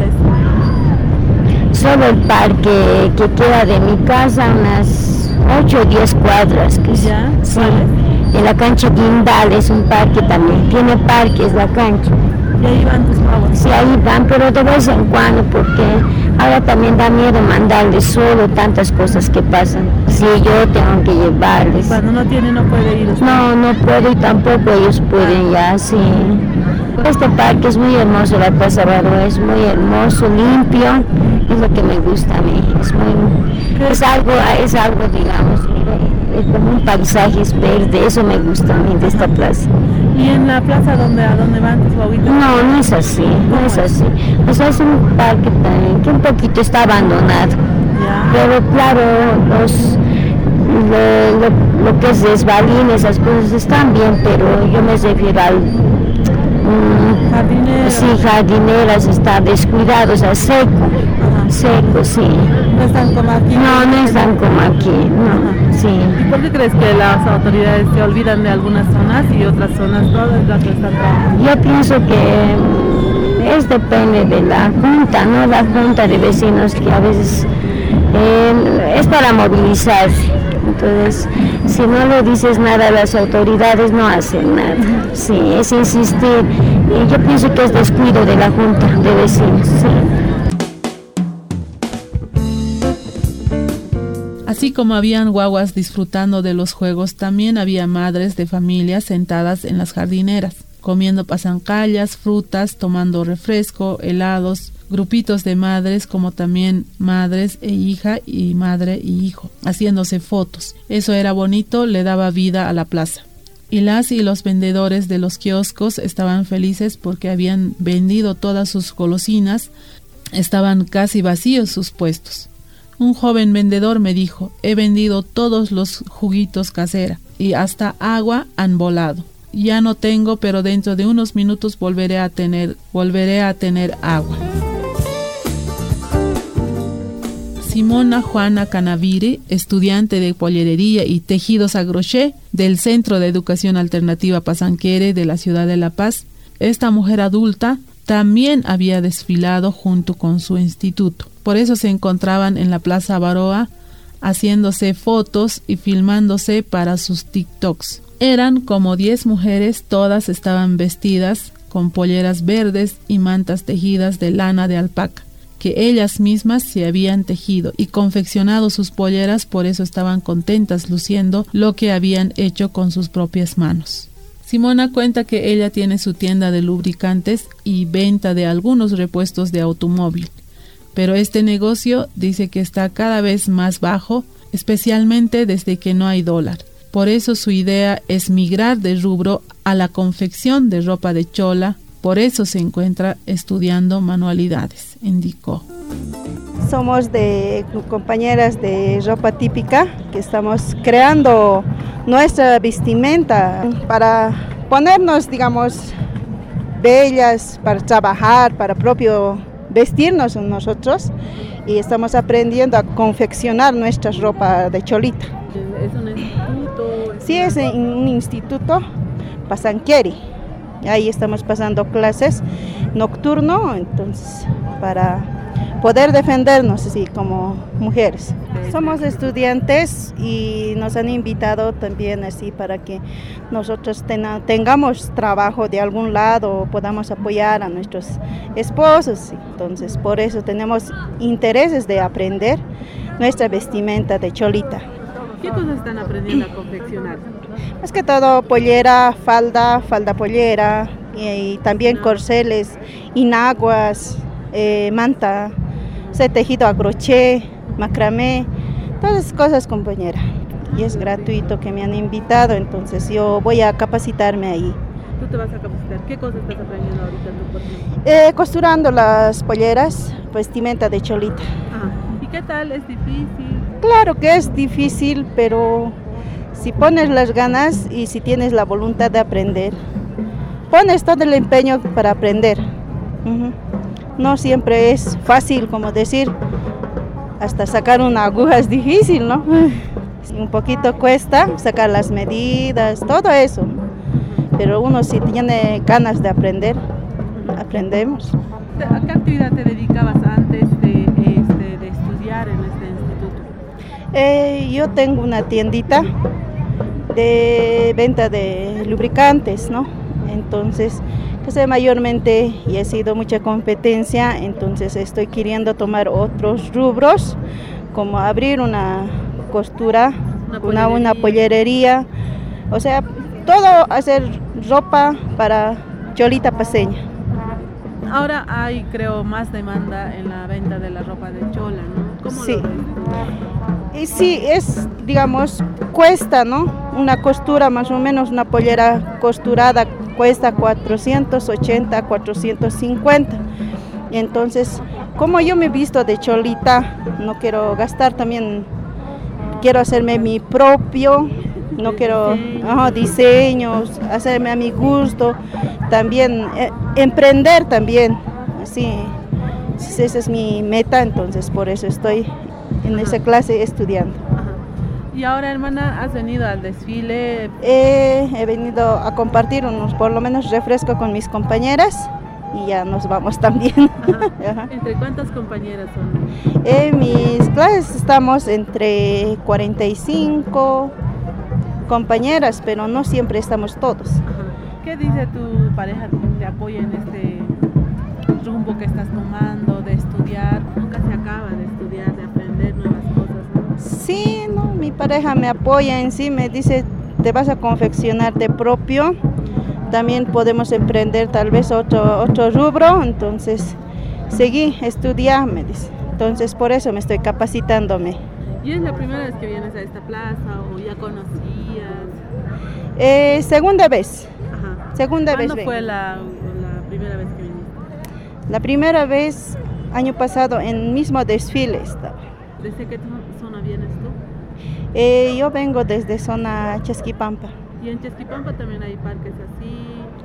es? Solo el parque que queda de mi casa, unas ocho o diez cuadras. Que ¿Ya? Sí. En la cancha Guindal es un parque también, tiene parques la cancha. ¿Y ahí van tus guaguas? Sí, ahí van, pero de vez en cuando, porque ahora también da miedo mandarles solo, tantas cosas que pasan. Sí, yo tengo que llevarles. ¿Y cuando no tiene no puede ir usted? No, no puedo y tampoco ellos pueden ya, sí. Este parque es muy hermoso, la Plaza Baró es muy hermoso, limpio, es lo que me gusta a mí, es muy, es algo, es algo digamos, es como un paisaje, es verde, eso me gusta a mí de esta plaza. ¿Y en la plaza donde, a dónde van tus guaguitas? No, no es así, no es así, o sea, es un parque también que un poquito está abandonado, ya. Pero claro, los... Lo, lo, lo que es desvalín, esas cosas están bien, pero yo me refiero al mm, jardineras. Sí, jardineras, está descuidado, o sea, seco, ajá. Seco, sí. ¿No están como aquí? No, no están como aquí, no, ajá. Sí. ¿Y por qué crees que las autoridades se olvidan de algunas zonas y otras zonas todas las que están trabajando? Yo pienso que es depende de la junta, ¿no? La junta de vecinos que a veces eh, es para movilizarse. Entonces, si no le dices nada a las autoridades, no hacen nada. Sí, es insistir. Y yo pienso que es descuido de la Junta de Vecinos. Sí. Así como habían guaguas disfrutando de los juegos, también había madres de familias sentadas en las jardineras, comiendo pasancallas, frutas, tomando refresco, helados, grupitos de madres como también madres e hija y madre y hijo, haciéndose fotos. Eso era bonito, le daba vida a la plaza. Y las y los vendedores de los kioscos estaban felices porque habían vendido todas sus golosinas, estaban casi vacíos sus puestos. Un joven vendedor me dijo, he vendido todos los juguitos casera y hasta agua han volado. Ya no tengo, pero dentro de unos minutos volveré a tener, volveré a tener agua. Simona Juana Canavire, estudiante de pollerería y tejidos a crochet del Centro de Educación Alternativa Pasanquere de la ciudad de La Paz. Esta mujer adulta también había desfilado junto con su instituto. Por eso se encontraban en la Plaza Baroa haciéndose fotos y filmándose para sus TikToks. Eran como diez mujeres, todas estaban vestidas con polleras verdes y mantas tejidas de lana de alpaca, que ellas mismas se habían tejido y confeccionado sus polleras, por eso estaban contentas luciendo lo que habían hecho con sus propias manos. Simona cuenta que ella tiene su tienda de lubricantes y venta de algunos repuestos de automóvil, pero este negocio dice que está cada vez más bajo, especialmente desde que no hay dólar. Por eso su idea es migrar de rubro a la confección de ropa de chola. Por eso se encuentra estudiando manualidades, indicó. Somos de compañeras de ropa típica que estamos creando nuestra vestimenta para ponernos, digamos, bellas, para trabajar, para propio vestirnos nosotros. y estamos aprendiendo a confeccionar nuestra ropa de cholita. ¿Es un instituto? Sí, es un instituto, Pasanqueri. Ahí estamos pasando clases nocturno, entonces para poder defendernos así como mujeres. Somos estudiantes y nos han invitado también así para que nosotros tena, tengamos trabajo de algún lado, podamos apoyar a nuestros esposos. Entonces por eso tenemos intereses de aprender nuestra vestimenta de cholita. ¿Qué cosas están aprendiendo a confeccionar? Más que todo pollera, falda, falda pollera y, y también corceles, inaguas, eh, manta, se tejido a crochet, macramé, todas esas cosas, compañera. Y es gratuito que me han invitado, entonces yo voy a capacitarme ahí. ¿Tú te vas a capacitar? ¿Qué cosas estás aprendiendo ahorita tú, por ejemplo? Eh, costurando las polleras, vestimenta de cholita. Ajá. ¿Y qué tal? ¿Es difícil? Claro que es difícil, pero si pones las ganas y si tienes la voluntad de aprender, pones todo el empeño para aprender. Uh-huh. No siempre es fácil, como decir, hasta sacar una aguja es difícil, ¿no? Un poquito cuesta sacar las medidas, todo eso. Pero uno si tiene ganas de aprender, aprendemos. ¿A qué actividad te dedicabas antes de, este, de estudiar en este instituto? Eh, yo tengo una tiendita de venta de lubricantes, ¿no? Entonces, pues mayormente y he sido mucha competencia, entonces estoy queriendo tomar otros rubros, como abrir una costura, una pollerería, una, una pollerería, o sea, todo hacer ropa para cholita paseña. Ahora hay, creo, más demanda en la venta de la ropa de chola, ¿no? ¿Cómo sí. lo ves? Y sí, es, digamos, cuesta, ¿no? Una costura, más o menos, una pollera costurada cuesta cuatrocientos ochenta, cuatrocientos cincuenta. Entonces, como yo me he visto de cholita, no quiero gastar también, quiero hacerme mi propio, no quiero oh, diseños, hacerme a mi gusto, también eh, emprender también, así, esa es mi meta, entonces por eso estoy en esa clase estudiando. Y ahora, hermana, ¿has venido al desfile? Eh, he venido a compartir unos, por lo menos, refresco con mis compañeras y ya nos vamos también. Ajá. Ajá. ¿Entre cuántas compañeras son? En mis clases estamos entre cuarenta y cinco compañeras, pero no siempre estamos todos. Ajá. ¿Qué dice tu pareja? ¿Te apoya en este rumbo que estás tomando de estudiar? Nunca se acaba de estudiar, de aprender nuevas cosas, ¿no? Sí, no, mi pareja me apoya en sí, me dice, te vas a confeccionar de propio, también podemos emprender tal vez otro, otro rubro, entonces seguí, estudiar, me dice. Entonces por eso me estoy capacitándome. ¿Y es la primera vez que vienes a esta plaza o ya conocías? Eh, segunda vez. Ajá. Segunda vez. ¿Cuándo fue la, la primera vez que viniste? La primera vez, año pasado, en mismo desfile estaba. ¿Desde qué zona vienes tú? Eh, yo vengo desde zona Chasquipampa. ¿Y en Chasquipampa también hay parques así?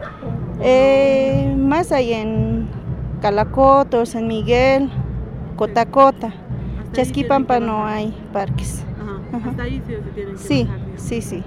Eh, más hay en Calacoto, San Miguel, Cotacota. Chasquipampa no hay parques. Ajá. Ajá. Hasta ahí sí se tienen que Sí, bajar, sí, sí.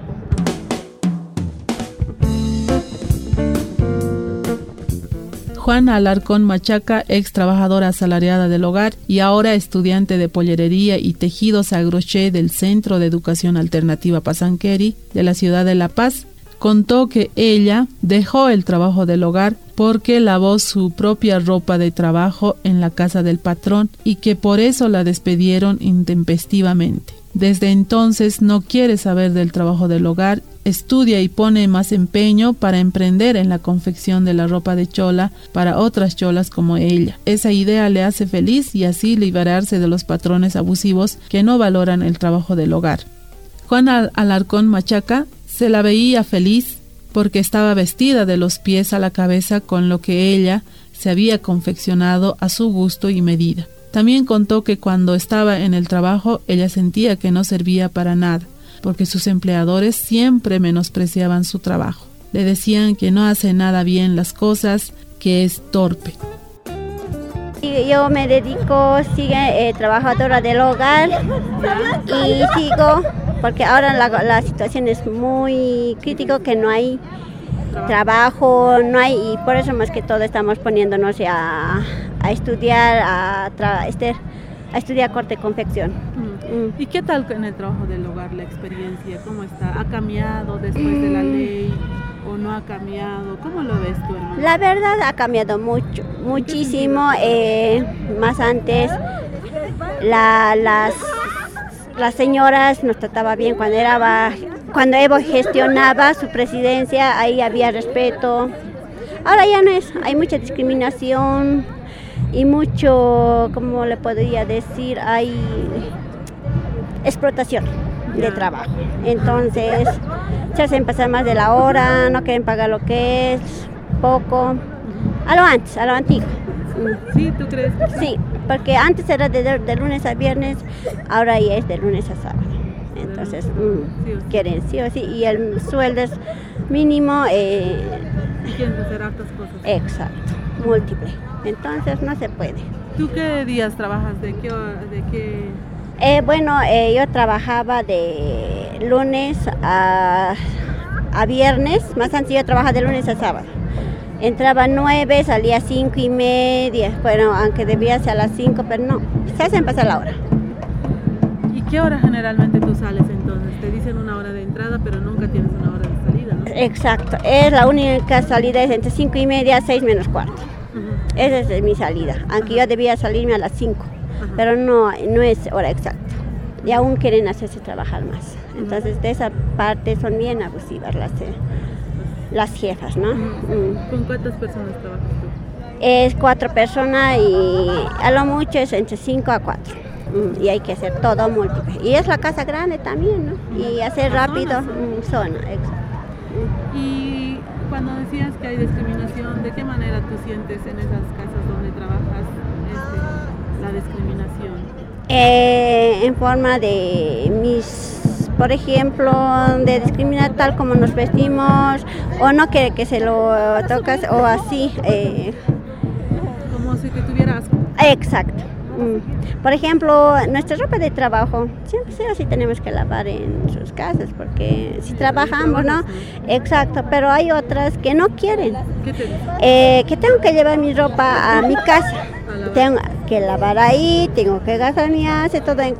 Juana Alarcón Machaca, ex trabajadora asalariada del hogar y ahora estudiante de pollerería y tejidos a crochet del Centro de Educación Alternativa Pasanqueri de la ciudad de La Paz, contó que ella dejó el trabajo del hogar porque lavó su propia ropa de trabajo en la casa del patrón y que por eso la despidieron intempestivamente. Desde entonces no quiere saber del trabajo del hogar, estudia y pone más empeño para emprender en la confección de la ropa de chola para otras cholas como ella. Esa idea le hace feliz y así liberarse de los patrones abusivos que no valoran el trabajo del hogar. Juana Alarcón Machaca se la veía feliz porque estaba vestida de los pies a la cabeza con lo que ella se había confeccionado a su gusto y medida. También contó que cuando estaba en el trabajo ella sentía que no servía para nada, porque sus empleadores siempre menospreciaban su trabajo. Le decían que no hace nada bien las cosas, que es torpe. Y sí, yo me dedico, sigue eh, trabajadora del hogar y sigo, porque ahora la, la situación es muy crítica, que no hay trabajo, no hay, y por eso más que todo estamos poniéndonos a, a estudiar, a, tra, este, a estudiar corte y confección. Mm. ¿Y qué tal en el trabajo del hogar, la experiencia? ¿Cómo está? ¿Ha cambiado después de la ley o no ha cambiado? ¿Cómo lo ves tú, hermano? La verdad ha cambiado mucho, muchísimo. Eh, más antes la, las, las señoras nos trataba bien cuando era, cuando Evo gestionaba su presidencia, ahí había respeto. Ahora ya no es, hay mucha discriminación y mucho, ¿cómo le podría decir? Hay explotación de trabajo. Entonces se hacen pasar más de la hora, no quieren pagar lo que es, poco, a lo antes, a lo antiguo. ¿Sí? ¿Tú crees? Sí, porque antes era de, de lunes a viernes, ahora ya es de lunes a sábado. Entonces mm, sí, sí. quieren sí o sí, y el sueldo es mínimo. Eh, y quieren hacer hartas cosas. Exacto, múltiple. Entonces no se puede. ¿Tú qué días trabajas? ¿De qué? De qué? Eh, bueno, eh, yo trabajaba de lunes a, a viernes, más antes yo trabajaba de lunes a sábado. Entraba a nueve, salía a cinco y media, bueno, aunque debía ser a las cinco, pero no, se hacen pasar la hora. ¿Y qué hora generalmente tú sales entonces? Te dicen una hora de entrada, pero nunca tienes una hora de salida, ¿no? Exacto, es la única salida, es entre cinco y media, seis menos cuarto. Uh-huh. Esa es mi salida, aunque uh-huh. yo debía salirme a las cinco. Pero no, no es hora exacta. Y aún quieren hacerse trabajar más. Entonces, de esa parte son bien abusivas las, las jefas, ¿no? Mm. ¿Con cuántas personas trabajas tú? Es cuatro personas y a lo mucho es entre cinco a cuatro. Mm. Y hay que hacer todo múltiple. Y es la casa grande también, ¿no? Y hacer rápido, zona, mm, zona exacto. Y cuando decías que hay discriminación, ¿de qué manera tú sientes en esas casas donde trabajas este, la discriminación? Eh, en forma de mis, por ejemplo, de discriminar tal como nos vestimos, o no quiere que se lo tocas, o así. Eh. Como si te tuvieras. Exacto. Mm. Por ejemplo, nuestra ropa de trabajo, siempre sí, así tenemos que lavar en sus casas, porque si trabajamos, ¿no? Exacto, pero hay otras que no quieren. ¿Qué te dicen? Eh, que tengo que llevar mi ropa a mi casa. Tengo que lavar ahí, tengo que gastar mi hace todo en,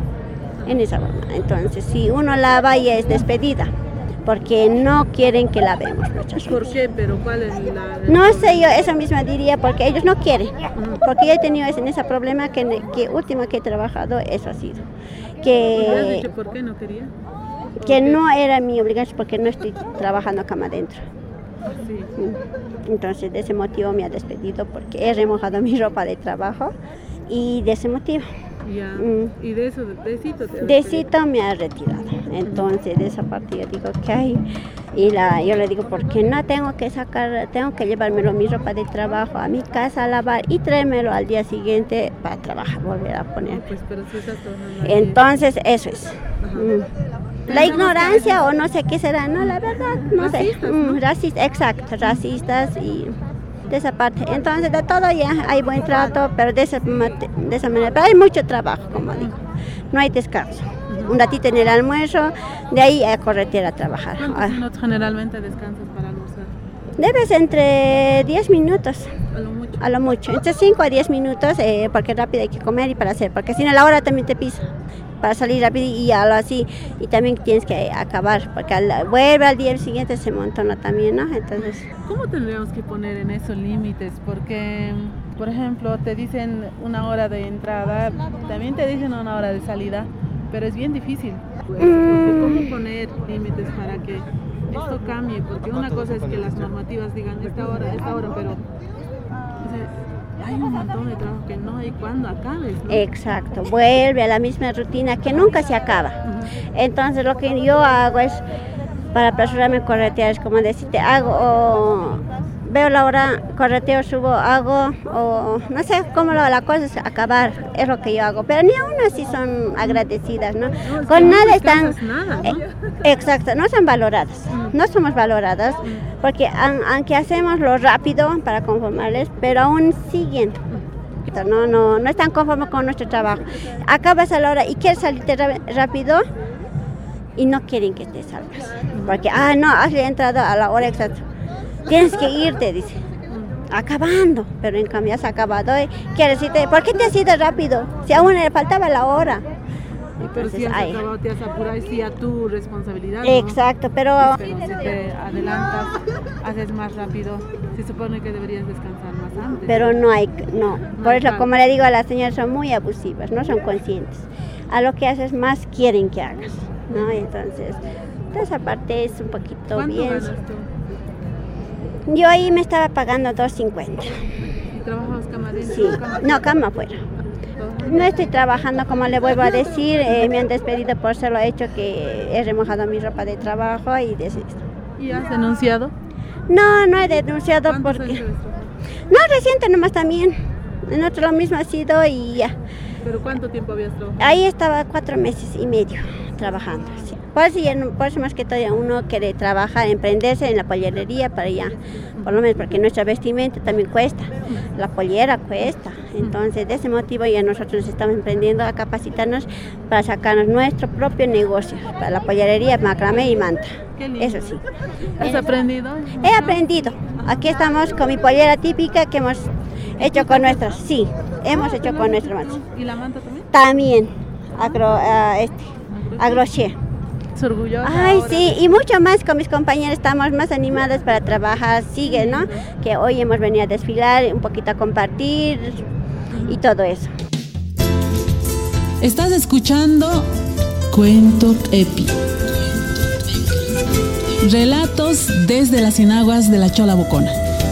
en esa forma. Entonces, si uno lava, ya es despedida, porque no quieren que lavemos nuestras cosas. ¿Por qué? ¿Pero cuál es la...? No sé, yo eso mismo diría, porque ellos no quieren. Uh-huh. Porque yo he tenido ese, ese problema que, que último que he trabajado, eso ha sido. Que, ¿Me has dicho por qué no quería? Que no era mi obligación, porque no estoy trabajando acá adentro. Sí. Entonces de ese motivo me ha despedido, porque he remojado mi ropa de trabajo y de ese motivo. Ya. Mm. ¿Y de eso, de cito te De cito me ha retirado. Entonces de esa parte yo digo que hay, y la, yo le digo, porque no tengo que sacar, tengo que llevármelo mi ropa de trabajo a mi casa a lavar y traérmelo al día siguiente para trabajar, volver a poner. Pues, pero si estás Entonces eso es. Mm. La ignorancia o no sé qué será, no, la verdad, no racistas, sé. ¿no? Mm, racistas, exacto, racistas y de esa parte. Entonces de todo ya hay buen trato, pero de esa, de esa manera. Pero hay mucho trabajo, como digo, no hay descanso. Un ratito en el almuerzo, de ahí a corretear a trabajar. ¿Cuántos minutos generalmente descansas para almorzar? Debes entre diez minutos. A lo mucho. A lo mucho, entre cinco a diez minutos, eh, porque rápido hay que comer y para hacer, porque si no la hora también te pisa. Para salir rápido y algo así, y también tienes que acabar, porque al, vuelve al día siguiente se montona también, ¿no? Entonces, ¿cómo tendríamos que poner en esos límites? Porque, por ejemplo, te dicen una hora de entrada, también te dicen una hora de salida, pero es bien difícil, pues, porque ¿cómo poner límites para que esto cambie? Porque una cosa es que las normativas digan esta hora, esta hora, pero o sea, hay un montón de trabajo que no hay cuando acabes, ¿no? Exacto, vuelve a la misma rutina que nunca se acaba. Uh-huh. Entonces lo que yo hago es, para apresurarme a corretear, es como decirte, hago, o veo la hora, correteo, subo, hago, o no sé cómo lo, la cosa es acabar, es lo que yo hago. Pero ni aún así son agradecidas, ¿no? No, con no nada están... Nada, ¿no? eh, exacto, no son valoradas, uh-huh. no somos valoradas, uh-huh. porque an, aunque hacemos lo rápido para conformarles, pero aún siguen No, no, no están conformes con nuestro trabajo. Acabas a la hora y quieres salirte rápido y no quieren que te salgas. Porque, ah, no, has entrado a la hora exacta. Tienes que irte, dice. Acabando, pero en cambio has acabado. ¿eh? Quieres irte, ¿por qué te has ido rápido? Si aún le faltaba la hora. Pero si has acabado, te has apurado, sí, a tu responsabilidad, ¿no? Exacto, pero... Pero si te adelantas, haces más rápido, se supone que deberías descansar más antes. Pero no hay, no. no Por eso, como le digo a las señoras, son muy abusivas, no son conscientes. A lo que haces más quieren que hagas, ¿no? Entonces, esa parte es un poquito ¿Cuánto bien. ganas tú? Yo ahí me estaba pagando dos cincuenta. ¿Y trabajabas cama dentro? Sí, cama no, cama afuera. No estoy trabajando, como le vuelvo a decir, eh, me han despedido por solo hecho que he remojado mi ropa de trabajo y desisto. ¿Y has denunciado? No, no he denunciado porque... Años No, reciente nomás también. En otro lo mismo ha sido y ya. ¿Pero cuánto tiempo habías trabajado? Ahí estaba cuatro meses y medio trabajando, sí. Por eso, ya, por eso más que todo uno quiere trabajar, emprenderse en la pollerería para ya, por lo menos porque nuestra vestimenta también cuesta, la pollera cuesta. Entonces, de ese motivo ya nosotros nos estamos emprendiendo a capacitarnos para sacarnos nuestro propio negocio, para la pollerería, macramé y manta. Qué lindo. Eso sí. ¿Has aprendido? He aprendido. Aquí estamos con mi pollera típica que hemos hecho con nuestras, sí, hemos hecho con nuestra manta. ¿Y la manta también? También, agro, uh, este, agroché. ¿Es orgullosa? Ay, ahora? sí, y mucho más con mis compañeros, estamos más animados para trabajar, sigue, ¿no? Que hoy hemos venido a desfilar, un poquito a compartir y todo eso. Estás escuchando Cuento Epi. Relatos desde las enaguas de la Chola Bocona.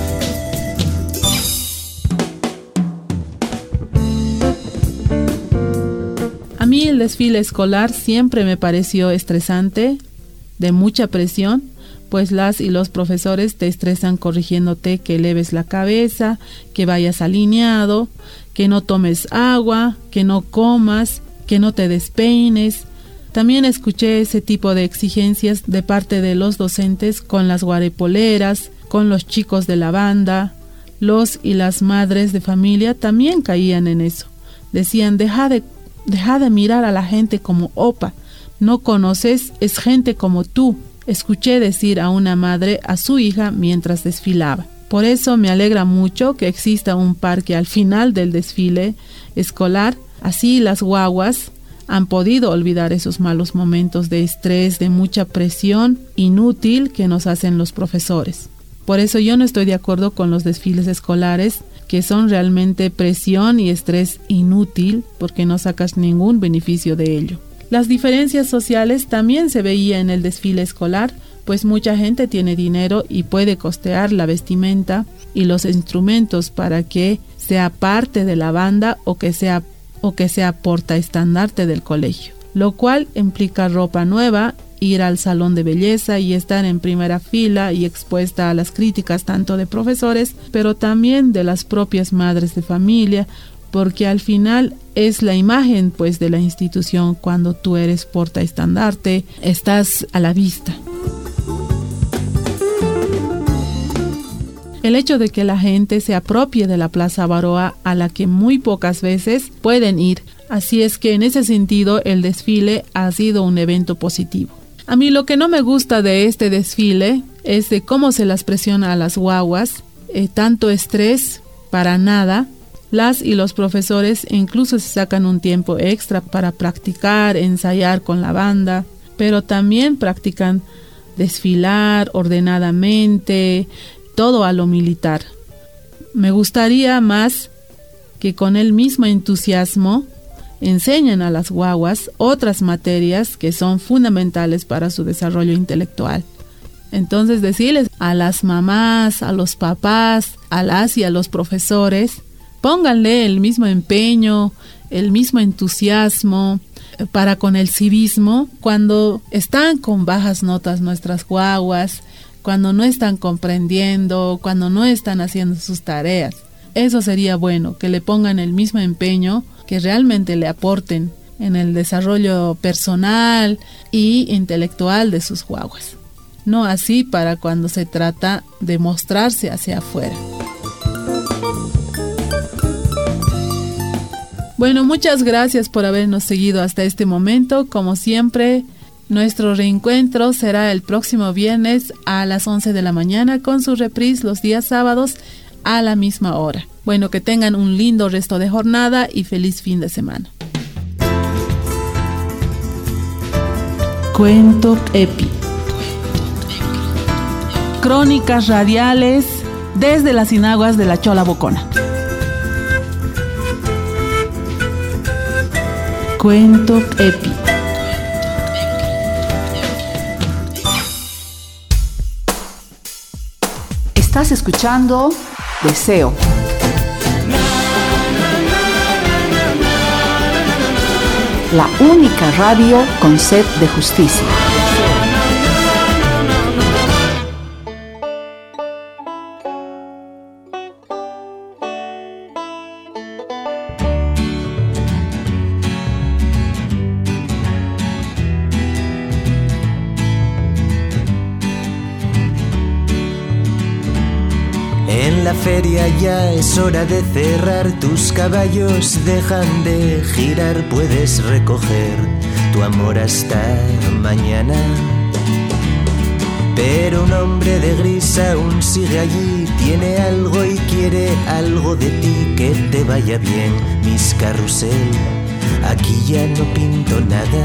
A mí el desfile escolar siempre me pareció estresante, de mucha presión, pues las y los profesores te estresan corrigiéndote que eleves la cabeza, que vayas alineado, que no tomes agua, que no comas, que no te despeines. También escuché ese tipo de exigencias de parte de los docentes con las guarepoleras, con los chicos de la banda. Los y las madres de familia también caían en eso. Decían, deja de, deja de mirar a la gente como opa. No conoces, es gente como tú. Escuché decir a una madre a su hija mientras desfilaba. Por eso me alegra mucho que exista un parque al final del desfile escolar. Así las guaguas han podido olvidar esos malos momentos de estrés, de mucha presión inútil que nos hacen los profesores. Por eso yo no estoy de acuerdo con los desfiles escolares, que son realmente presión y estrés inútil, porque no sacas ningún beneficio de ello. Las diferencias sociales también se veía en el desfile escolar, pues mucha gente tiene dinero y puede costear la vestimenta y los instrumentos para que sea parte de la banda o que sea o que sea portaestandarte del colegio, lo cual implica ropa nueva, ir al salón de belleza y estar en primera fila y expuesta a las críticas tanto de profesores, pero también de las propias madres de familia, porque al final es la imagen pues de la institución. Cuando tú eres portaestandarte, estás a la vista. El hecho de que la gente se apropie de la Plaza Baroa, a la que muy pocas veces pueden ir. Así es que en ese sentido el desfile ha sido un evento positivo. A mí lo que no me gusta de este desfile es de cómo se las presiona a las guaguas, eh, tanto estrés para nada. Las y los profesores incluso se sacan un tiempo extra para practicar, ensayar con la banda, pero también practican desfilar ordenadamente, todo a lo militar. Me gustaría más que con el mismo entusiasmo enseñen a las guaguas otras materias que son fundamentales para su desarrollo intelectual. Entonces decirles a las mamás, a los papás, a las y a los profesores, pónganle el mismo empeño, el mismo entusiasmo para con el civismo cuando están con bajas notas nuestras guaguas, cuando no están comprendiendo, cuando no están haciendo sus tareas. Eso sería bueno, que le pongan el mismo empeño, que realmente le aporten en el desarrollo personal y intelectual de sus guaguas. No así para cuando se trata de mostrarse hacia afuera. Bueno, muchas gracias por habernos seguido hasta este momento. Como siempre, nuestro reencuentro será el próximo viernes a las once de la mañana con su reprise los días sábados a la misma hora. Bueno, que tengan un lindo resto de jornada y feliz fin de semana. Cuento Epi. Crónicas radiales desde las inaguas de la Chola Bocona. Cuento Epi. Estás escuchando Deseo. La única radio con sed de justicia. En la feria ya es hora de cerrar, tus caballos dejan de girar, puedes recoger tu amor hasta mañana. Pero un hombre de gris aún sigue allí, tiene algo y quiere algo de ti, que te vaya bien, Miss Carrusel, aquí ya no pinto nada.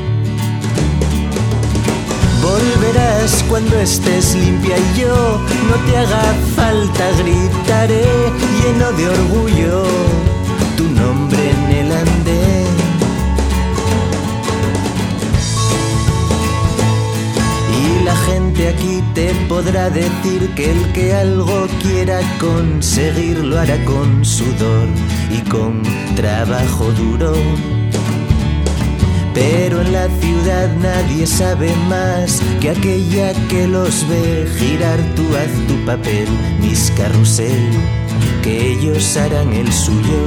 Volverás cuando estés limpia y yo no te haga falta, gritaré lleno de orgullo tu nombre en el andén. Y la gente aquí te podrá decir que el que algo quiera conseguir lo hará con sudor y con trabajo duro. Pero en la ciudad nadie sabe más que aquella que los ve girar. Tú haz tu papel, Miss Carrusel, que ellos harán el suyo.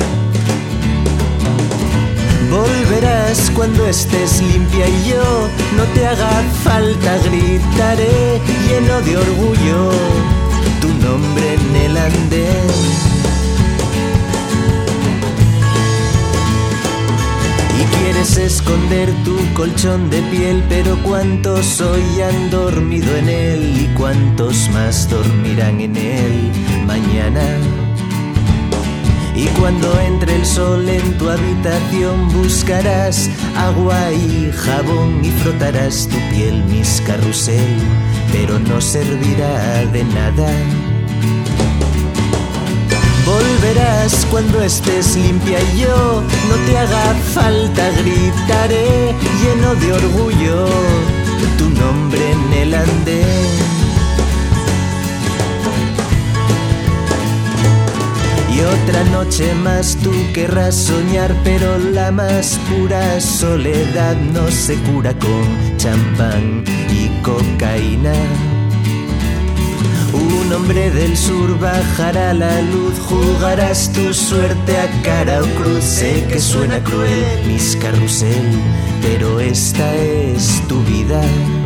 Volverás cuando estés limpia y yo no te haga falta, gritaré lleno de orgullo tu nombre en el andén. Quieres esconder tu colchón de piel, pero cuántos hoy han dormido en él y cuántos más dormirán en él mañana. Y cuando entre el sol en tu habitación buscarás agua y jabón y frotarás tu piel, Miss Carrusel, pero no servirá de nada. Volverás cuando estés limpia y yo no te haga falta, gritaré lleno de orgullo tu nombre en el andén. Y otra noche más tú querrás soñar, pero la más pura soledad no se cura con champán y cocaína. Un hombre del sur bajará la luz, jugarás tu suerte a cara o cruz. Sé que suena cruel, Miss Carrusel, pero esta es tu vida.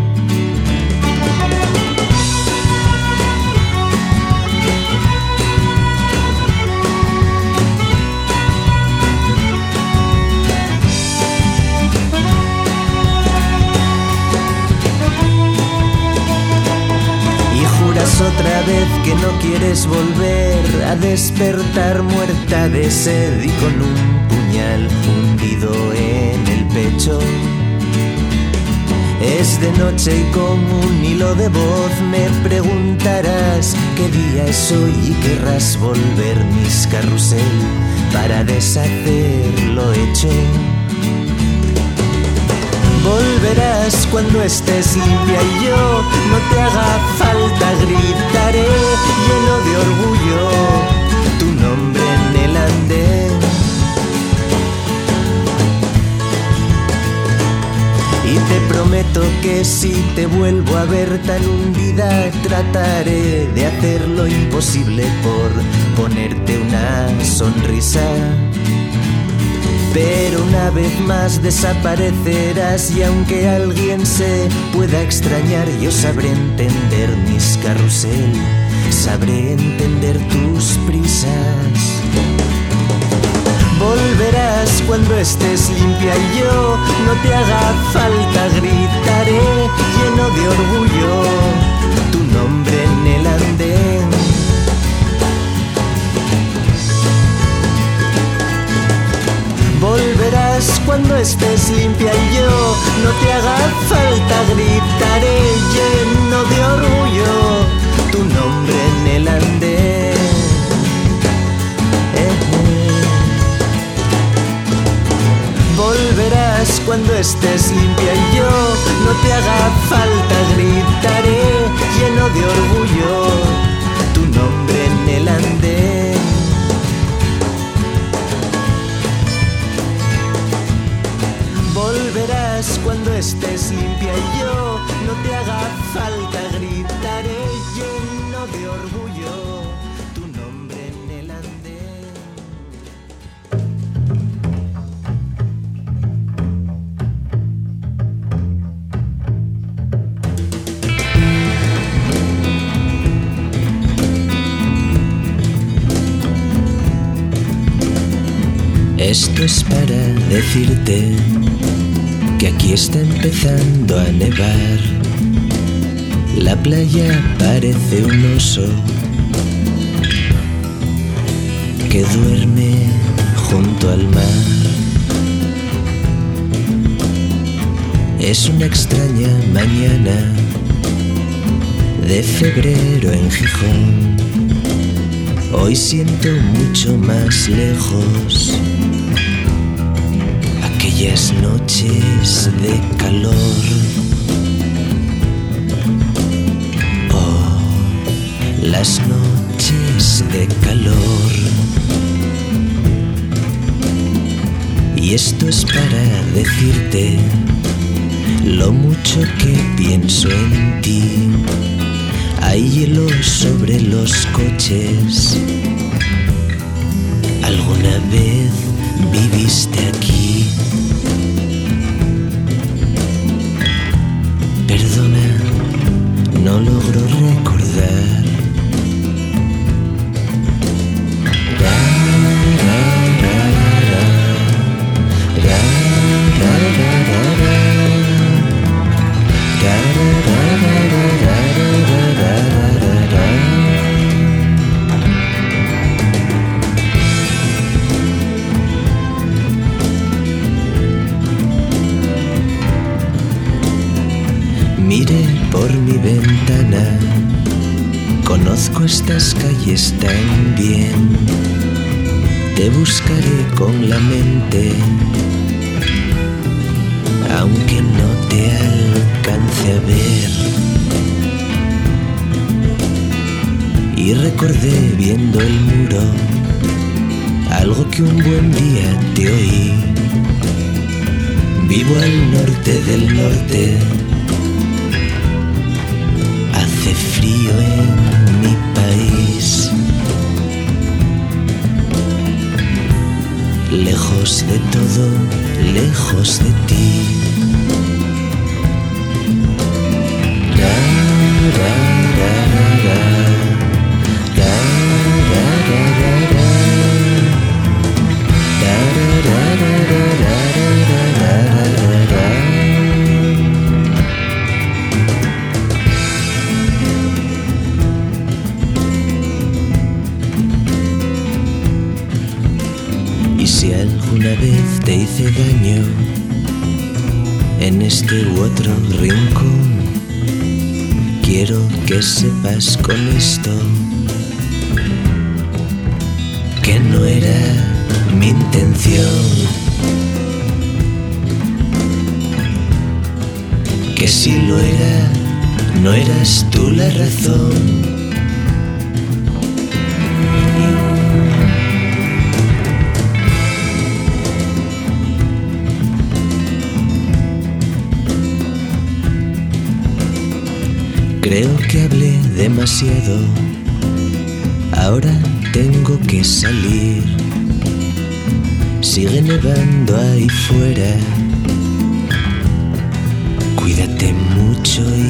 Otra vez que no quieres volver a despertar muerta de sed y con un puñal hundido en el pecho. Es de noche y con un hilo de voz me preguntarás qué día es hoy y querrás volver, Miss Carrusel, para deshacer lo hecho. Volverás cuando estés limpia y yo no te haga falta, gritaré lleno de orgullo tu nombre en el andén. Y te prometo que si te vuelvo a ver tan hundida, trataré de hacer lo imposible por ponerte una sonrisa. Pero una vez más desaparecerás y aunque alguien se pueda extrañar, yo sabré entender, Miss Carrusel, sabré entender tus prisas. Volverás cuando estés limpia y yo no te haga falta, gritaré lleno de orgullo tu nombre en el andén. Volverás cuando estés limpia y yo no te haga falta, gritaré lleno de orgullo tu nombre en el andén. Volverás cuando estés limpia y yo no te haga falta, gritaré lleno de orgullo tu nombre en el andén. Volverás cuando estés limpia y yo no te haga falta, gritaré lleno de orgullo tu nombre en el andén. Esto es para decirte que aquí está empezando a nevar. La playa parece un oso que duerme junto al mar. Es una extraña mañana de febrero en Gijón. Hoy siento mucho más lejos aquellas noches de calor. Oh, las noches de calor. Y esto es para decirte lo mucho que pienso en ti. Hay hielo sobre los coches. ¿Alguna vez viviste aquí? Perdona, no logro recordar. Ra, ra, ra, ra, ra, ra, ra, ra, ra, ra, ra, ra, ra, Miré por mi ventana, conozco estas calles tan bien. Te buscaré con la mente, aunque no te alcance a ver. Y recordé viendo el muro algo que un buen día te oí. Vivo al norte del norte. Hace frío en mi país, lejos de todo, lejos de ti. Ra, ra, ra, ra, ra, ra, ra, ra, ra, ra, ra, ra, ra, ra, ra, ra, ra. Y si alguna vez te hice daño en este u otro rincón, quiero que sepas con esto que no era mi intención, que si lo era, no eras tú la razón. Creo que hablé demasiado, ahora tengo que salir. Sigue nevando ahí fuera, cuídate mucho